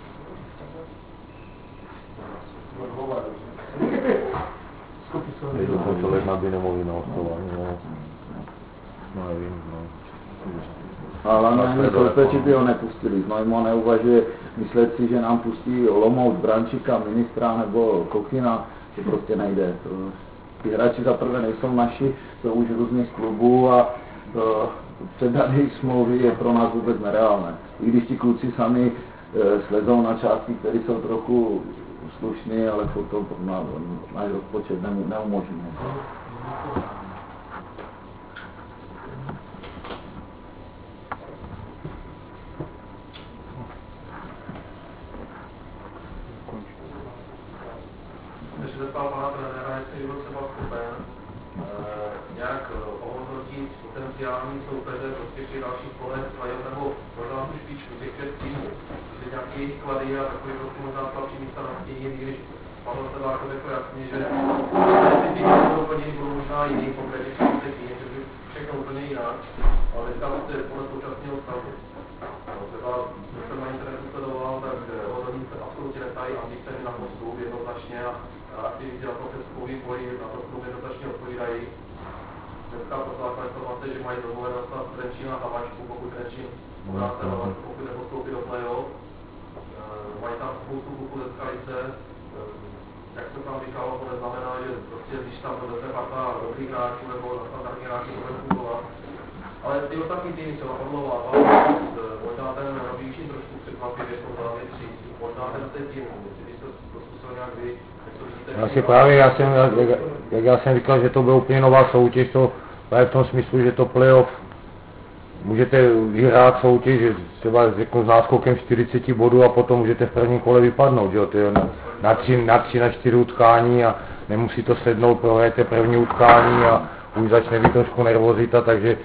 Když to člověk by nemohli na hostování, no. No, nevím, no. Ale ani soupeři by ho nepustili. Znojmo neuvažuje myslet si, že nám pustí Olomouc, Brančíka, Ministra nebo Kochina, to prostě nejde. Ty hráči zaprvé nejsou naši, jsou už různých klubů a předat jejich smlouvy je pro nás vůbec nereálné. I když ti kluci sami slezou na částky, které jsou trochu slušný, ale to náš rozpočet neumožňuje. Než se zeptal pana trenéra, jestli byl třeba schopen nějak ohodnotit potenciální soupeře prostě při dalších kolech nebo možná tu špičku těch 5 týmů. Jestli nějaký jejich klady a takový prostě možná slabší místa nastíní, když Pavel Sedlákov jako jasně, že ty týmy budou úplně budou možná jiný, konkrétně ty týmy, že by všechno úplně jinak, ale teďka prostě podle současného stavu. Třeba, když jsem na internetu sledoval, tak hodně se absolutně netají ambice na postup jednoznačně a aktivity na to přeskou vývoji na to jednoznačně odpovídají. Dneska poslala informace, že mají domluvené dostat Trenčín na Havačku, pokud Trenčín pokud nepostoupí do play-off. Mají tam spoustu kluků ze Skalice. Jak se tam říkalo, to neznamená, že prostě když tam dodete parta dobrých hráčů nebo na standardní hráčů to bude fungovat. Ale ty ostatní týmy třeba Orlová, možná ten Výšin trošku překvapivě, jsou hlavně 3, možná ten tým, když to zkusil nějak vy, jak to vidíte. Asi právě, já jsem říkal, že to byla úplně nová soutěž, to právě v tom smyslu, že to playoff můžete vyhrát soutěž, že třeba řeknu s náskokem 40 bodů a potom můžete v prvním kole vypadnout, že jo, to je na 4 utkání a nemusí to sednout, prohrajete první utkání a už začne být trošku nervozita, takže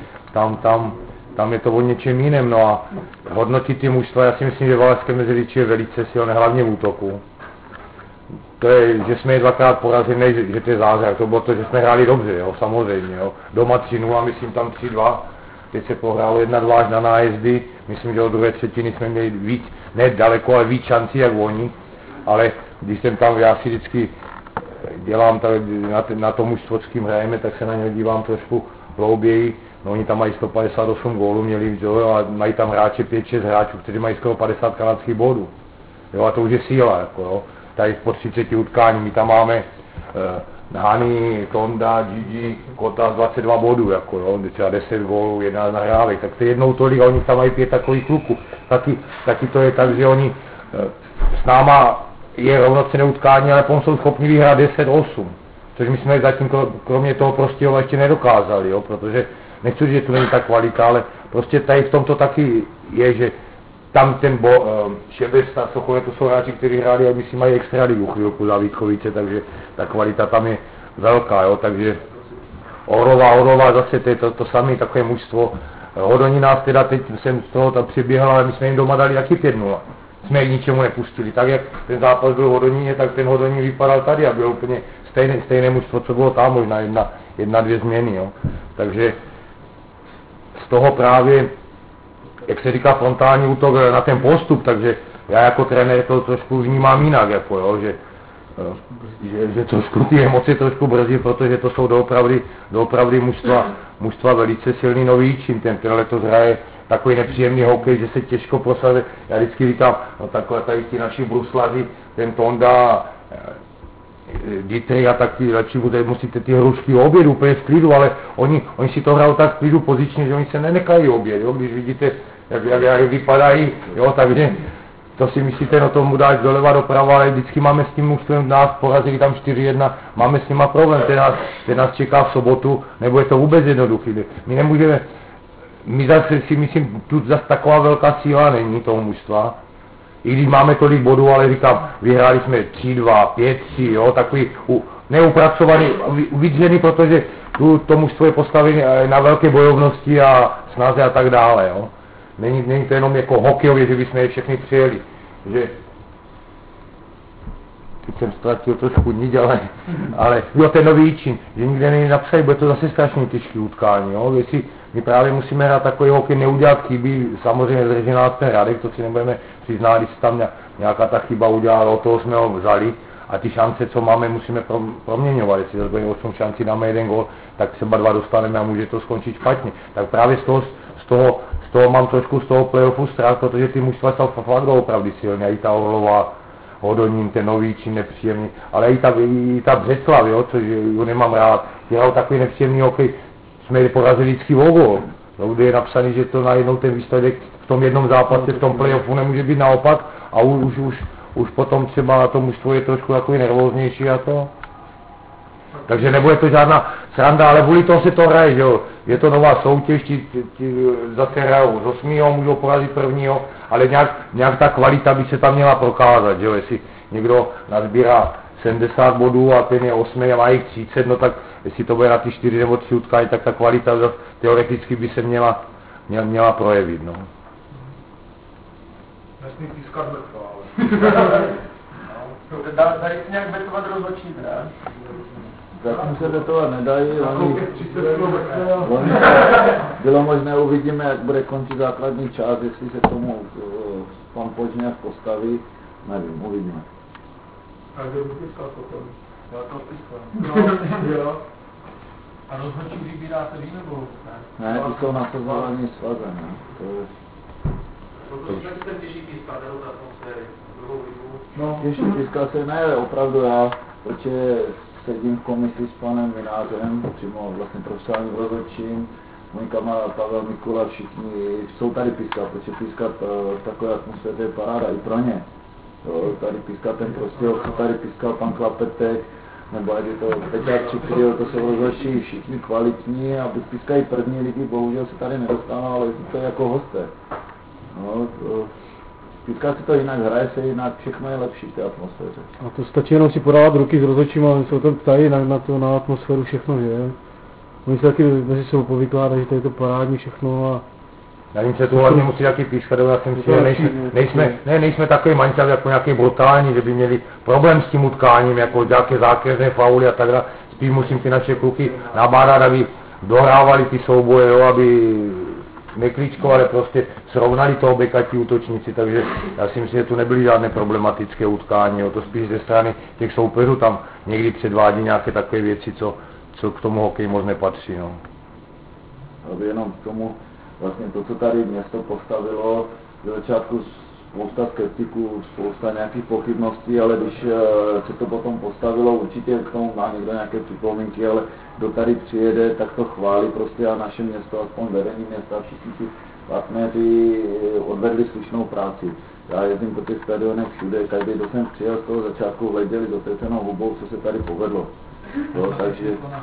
tam je to o něčem jiném, no a hodnotit ty mužstva, já si myslím, že Valašské Meziříčí je velice silné, hlavně v útoku. To je, že jsme je dvakrát porazili, že to je zázrak, to bylo to, že jsme hráli dobře, jo, samozřejmě, jo. Doma 3-0, myslím tam 3-2, teď se pohrálo 1-2 až na nájezdy, myslím, že od druhé třetiny jsme měli víc, ne daleko, ale víc šancí jak oni, ale když jsem tam, já si vždycky dělám na tom mužstvo, s kým hrajeme, tak se na ně dívám trošku hlouběji. No, oni tam mají 158 gólů, měli jo, a mají tam hráče 5-6 hráčů, kteří mají skoro 50 kanadských bodů. Jo, a to už je síla, jako jo. Tady po 30 utkání, my tam máme Hany, Tonda, Gigi, Kota 22 bodů, jako jo, třeba 10 gólů, 11 nahrávek, tak to je jednou tolik a oni tam mají 5 takových kluků. Taky to je tak, že oni s náma je rovnocenné utkání, ale potom jsou schopni vyhrát 10-8. Což my jsme zatím kromě toho prostě ještě nedokázali, jo, protože nechci říct, že tu není ta kvalita, ale prostě tady v tomto taky je, že tam ten Šebec a Sochové, to jsou hráči, kteří hráli a myslím mají extra ligu chvilku za Vítkovice, takže ta kvalita tam je velká, jo, takže Orlová zase to samé takové mužstvo. Hodoní nás teda teď jsem z toho tam přiběhal, ale my jsme jim doma dali taky 5-0. Jsme jich ničemu nepustili, tak jak ten zápas byl v Hodoníně, tak ten Hodonín vypadal tady a byl úplně stejné mužstvo, co bylo tam, možná jedna, dvě změny, jo. Takže z toho právě, jak se říká, frontální útok na ten postup, takže já jako trenér to trošku vnímám jinak, jako jo, že trošku ty emoce trošku brzdí, protože to jsou doopravdy mužstva velice silný Novíčin, ten letos hraje takový nepříjemný hokej, že se těžko prosazuje. Já vždycky říkám, no takhle tady ti naši bruslaři, ten Tonda, Ditry a tak ty lepší bude, musíte ty hrušky oběd úplně v klidu, ale oni si to hrajou tak v klidu pozičně, že oni se nenechají oběd, jo, když vidíte, jak vypadají, jo, takže to si myslíte, no tomu dát doleva doprava, ale vždycky máme s tím mužstvem nás porazili tam 4-1, máme s nima problém, ten nás čeká v sobotu, nebo je to vůbec jednoduchý, my nemůžeme, my zase si myslím, tu zase taková velká síla není toho mužstva, i když máme tolik bodů, ale říkám, vyhráli jsme 3-2, 5-3, jo, takový neupracovaný, vydřený, protože to mužstvo je postavené na velké bojovnosti a snaze a tak dále, jo. Není to jenom jako hokejově, že bychom je všechny přijeli, že teď jsem ztratil trošku niť, ale jo, ten nový Jičín, že nikde není napsat, bude to zase strašně těžké utkání, jo, jestli my právě musíme hrát takový hokej, neudělat chyby, samozřejmě zdrží nás ten Radek, to si nebudeme přiznat, když tam nějaká ta chyba udělala, od toho jsme ho vzali a ty šance, co máme, musíme proměňovat, jestli zase bude 8 šancí, dáme jeden gól, tak třeba 2 dostaneme a může to skončit špatně, tak právě z toho mám trošku z toho playoffu strach, protože ty mužstva jsou fakt opravdu silné, i ta Orlová, Hodonín, ten nový či nepříjemný, ale i ta Břeclav, jo, což ho nemám rád, dělal takový nepříjemný hokej, jsme je porazili vždycky o gól, kde je napsaný, že to najednou ten výsledek v tom jednom zápase, v tom playoffu nemůže být naopak a už potom třeba to mužstvo je trošku takový nervóznější a to. Takže nebude to žádná sranda, ale kvůli toho se to hraje, že jo. Je to nová soutěž, ti zase hrajou z 8. můžou porazit 1. ale nějak ta kvalita by se tam měla prokázat, že jo. Jestli někdo nazbírá 70 bodů a ten je 8. a má jich 30, no tak jestli to bude na ty 4 nebo 3 utkání, tak ta kvalita teoreticky by se měla projevit, no. Nesmí pískat mrtva, ale... Dají se nějak betovat rozhodčí, ne? Zatím se betovat nedají, bylo možné, uvidíme, jak bude končit základní čas, jestli se k tomu pan Poč nějak postaví, nevím, uvidíme. A kde by pískal potom? Já to pískal. Jo. A rozhodčí vybíráte vy nebo ne? Ne, ty jsou nasazovaní svazem, ne? To je... Protože taky ten těžší pískat, nebo z atmosféry, druhou ligu. No, těžší pískat se ne, opravdu já, protože sedím v komisi s panem Minářem, přímo vlastně profesionálním rozhodčím, můj kamarád Pavel Mikula, všichni jsou tady pískat, protože pískat v takové atmosféře je paráda i pro ně. Jo, tady pískat ten prostě, co tady pískal pan Klapetek, nebo ať je to Peťák Čikryl, to jsou rozhodčí všichni kvalitní a pískají první ligy, bohužel se tady nedostává, ale to je jako hosté. No, píská si to jinak, hraje se jinak, všechno je lepší v té atmosféře. A to stačí jenom si podávat ruky s rozhodčím a se o tom ptají na atmosféru všechno, že? Oni se taky mezi sebou povykládají, že to je to parádní všechno a... Já jim se tu hlavně musí taky pískat, já si myslím, že nejsme takový mančav jako nějaký brutální, že by měli problém s tím utkáním, jako nějaké zákeřné fauly a tak dále. Spíš musím ty naše kluky nabádat, aby dohrávali ty souboje, jo, aby nekličkovali, prostě srovnali toho beka ti útočníci, takže já si myslím, že tu nebyly žádné problematické utkání, jo, to spíš ze strany těch soupeřů tam někdy předvádí nějaké takové věci, co k tomu hokeji moc nepatří, no. Aby jenom k tomu, vlastně to, co tady město postavilo, do začátku spousta skeptiků, spousta nějakých pochybností, ale když se to potom postavilo, určitě k tomu má někdo nějaké připomínky, ale kdo tady přijede, tak to chválí prostě a naše město, aspoň vedení města, všichni ti partneři odvedli slušnou práci. Já jezdím po těch stadionech všude, každý, kdo jsem přijel z toho začátku, hleděli s otevřenou hubou, co se tady povedlo. Jo, takže...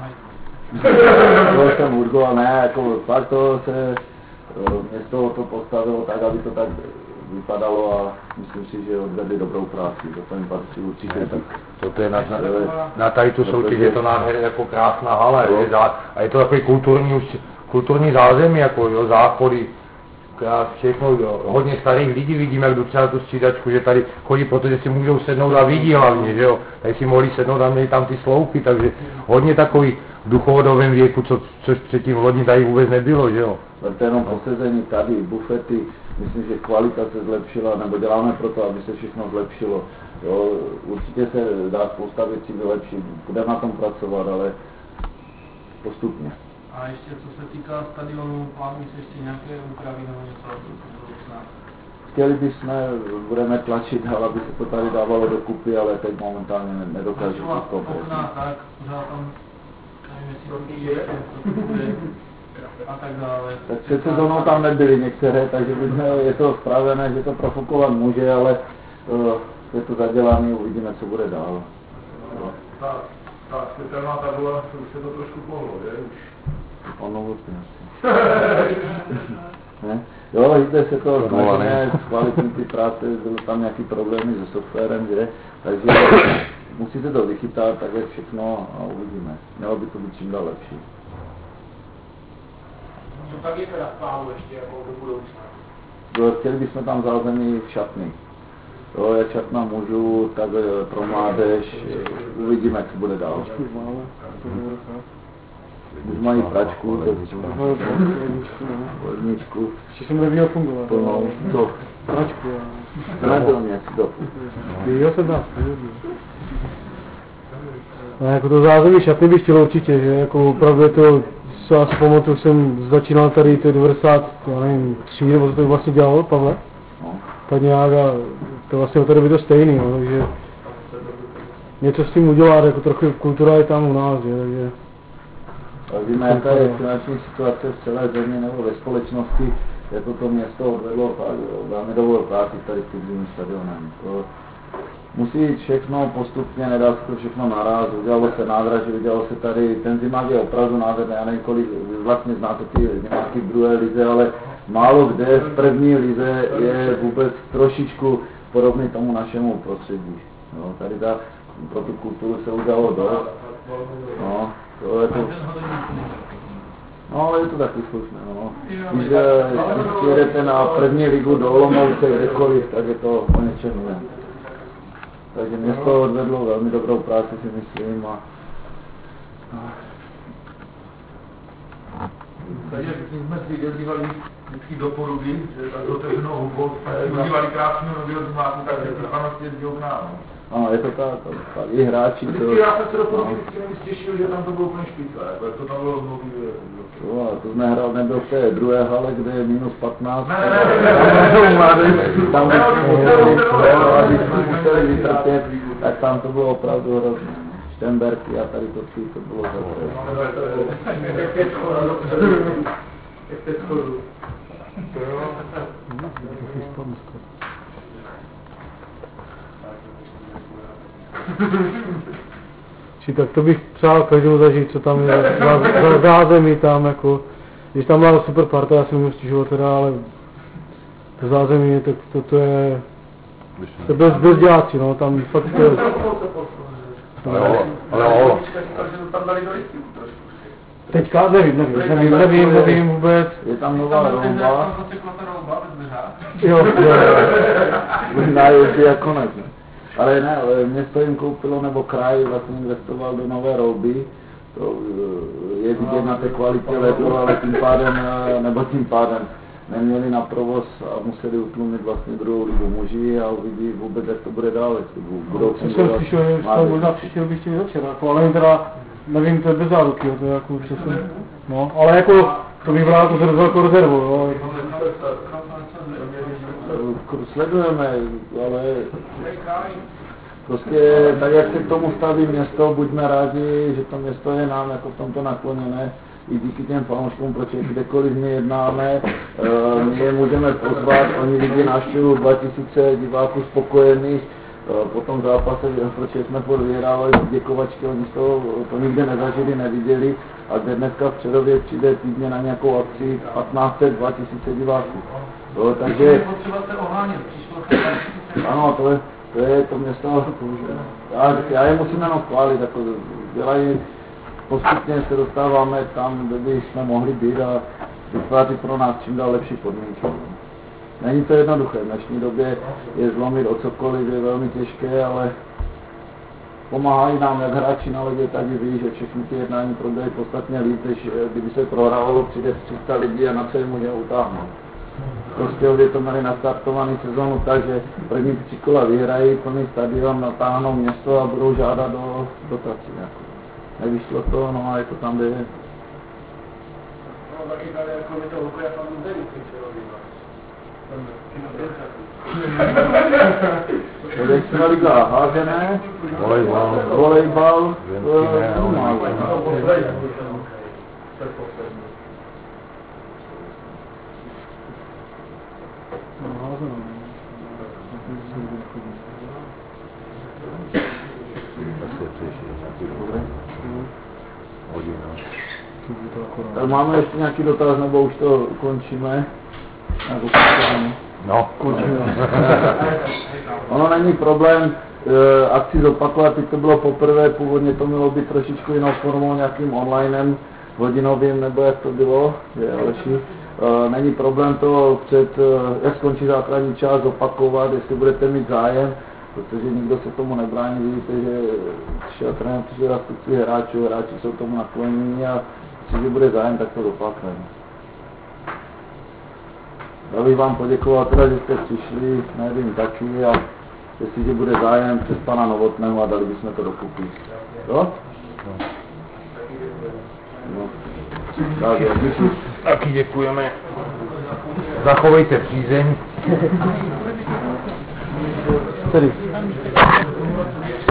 To jsem urgo, ne, jako fakt to se město to postavilo tak, aby to tak vypadalo a myslím si, že odvedli dobrou práci, to jim patří určitě. To je na tady tu soutěž, je to nádherně jako krásná hala, a je to takový kulturní zázemí, jako jo, záchody, všechno, jo. Hodně starých lidí vidíme, jak jdu třeba tu střídačku, že tady chodí, protože si můžou sednout a vidí hlavně, že jo, tady si mohli sednout a měli tam ty sloupy, takže hodně takový v duchovodovém věku, což předtím loni tady vůbec nebylo, že jo. To jenom posezení tady, bufety, myslím, že kvalita se zlepšila, nebo děláme proto, aby se všechno zlepšilo. Jo, určitě se dá spousta věcí vylepšit, budeme na tom pracovat, ale postupně. A ještě co se týká stadionu, plánují se ještě nějaké úpravy nebo něco do budoucna? chtěli bychom, budeme tlačit dál, aby se to tady dávalo dokupy, ale teď momentálně nedokážu to konkrétně. Tak, pořád tam, nevím, jestli a tak dále. Tak před sezónou tam nebyly některé, takže je to spravené, že to profokovat může, ale je to zadělané, uvidíme, co bude dál. Ta světelná tabula, už se to trošku pohlo, je? Ponovutně asi. Ne? Jo, jde se to snažíme zkvalitnit ty práce, byly tam nějaký problémy se softwarem, že? Takže musíte to vychytat, tak je všechno a uvidíme. Mělo by to být čím dál lepší. Co tak je teda v plánu ještě jako do budoucna? Chtěli bychom tam zázemí v šatny. Jo, jak šatna můžu, tak pro mládež, uvidíme, jak se bude dál. Už mají pračku, vodničku. Ještě jsem neviděl fungovat. Plnou, co? Pračku, jo. To nebylo mě, co? Viděl jsem nás. No, jako to zázemí šatny bych chtěl určitě, že jako opravdu je to, co já si pamatuju, jsem začínal tady, to je 93, nebo to vlastně dělal, Pavle? No. Tak nějak a to vlastně od té doby to stejný, no, takže něco s tím udělat, jako trochu kultura je tam u nás, že, takže... A víme, jaká je finanční situace v celé země nebo ve společnosti, jako to město odvedlo velmi dobrou práci tady s tím stadionem. To musí jít všechno postupně, nedá se to všechno naraz, udělalo se nádraží, udělalo se tady, ten zimák je opravdu nádherný, já nevím, kolik vlastně znáte ty nějaký v druhé lize, ale málo kde v první lize je vůbec trošičku podobný tomu našemu prostředí. No, tady pro tu kulturu se udělalo dost. No, to je to... No, ale je to taky slušné, no. Když jedete na první ligu do Olomouce, kdekoliv, tak je to o něčem jiném. Takže město odvedlo velmi dobrou práci, si myslím. Takže jsme si využívali vždycky do Poruby, že tak otevřenou hubou, jsme využívali krásného nového zimáku, takže ty panosti jezdí k nám. Ano, je to tak, i hráči. Vždycky já jsem se do Poruby stěšil, že tam to bylo úplně špice, jak to tam bylo znovu. To jsme hrál, nebyl v té druhé hale, kde je minus 15. Tam museli vytrpět, tak tam to bylo opravdu hrozné. Štemberky a tady to bylo zase. Či tak to bych přál každému zažít, co tam je, za zázemí tam, jako, když tam byla super parta, já si můžu stěžovat teda, ale to zázemí, tak to je, to bez děláci, no, tam fakt to... Ale Teďka nevím vůbec. Je tam nová rouba. Jo, Možná jezdí jako konec. Ale ne, město jim koupilo, nebo kraj vlastně investoval do nové rouby. To je vidět na té kvalitě letu, ale tím pádem neměli na provoz a museli utlumit vlastně druhou ligu muži a uvidí vůbec, jak to bude dál, jestli budou fungovat. Já jsem přišel, že možná příště bych chtěl začít, jako, ale teda, nevím, to je bez záruky, to je jako přesně, no, ale jako, to bych bral jako s velkou rezervou, jo. Sledujeme, ale prostě tak, jak se k tomu staví město, buďme rádi, že to město je nám jako v tomto nakloněné, i díky těm fanouškům, protože kdekoliv my jednáme, my je můžeme pozvat, oni vidí návštěvu 2000 diváků spokojených, po tom zápase, protože jsme vyhrávali děkovačky, oni to nikde nezažili, neviděli, a kde dneska v Přerově přijde týdně na nějakou akci 1500-2000 diváků. Takže... Ano, to je to město, já je musím jenom chválit, jako dělají, postupně se dostáváme tam, kde jsme mohli být a vytváří pro nás čím dál lepší podmínky. Není to jednoduché, v dnešní době je zlomit o cokoliv, je velmi těžké, ale pomáhají nám jak hráči na ledě, tak i ví, že všechny ty jednání probíhají podstatně líp, než kdyby se prohrávalo, přijde 300 lidí a na co je může utáhnout. Prostě obě to měli nastartovaný sezonu tak, že první 3 kola vyhrají, plný stadion, natáhnou město a budou žádat do dotací. Nevyšlo to, no a je to tam, kde je. No taky tady jako mi to lukuje tam zde, Extra liga hážené, volejbal, Máme ještě nějaký dotaz, nebo už to ukončíme? No, Ono není problém akci zopakovat, teď to bylo poprvé, původně to mělo být trošičku jinou formou, nějakým onlinem, hodinovým, nebo jak to bylo, je Aleši. Není problém to jak skončí základní část, zopakovat, jestli budete mít zájem, protože nikdo se tomu nebrání, vidíte, že třeba trenér, protože zástupci hráči jsou tomu naklonění a jestli bude zájem, tak to zopakujeme. Já bych vám poděkoval teda, že jste přišli, nevím taky a jestliže bude zájem přes pana Novotného a dali bychom to dokupy. Jo? No. Tak jo, díky. Taky děkujeme. Zachovejte přízeň. Tedy.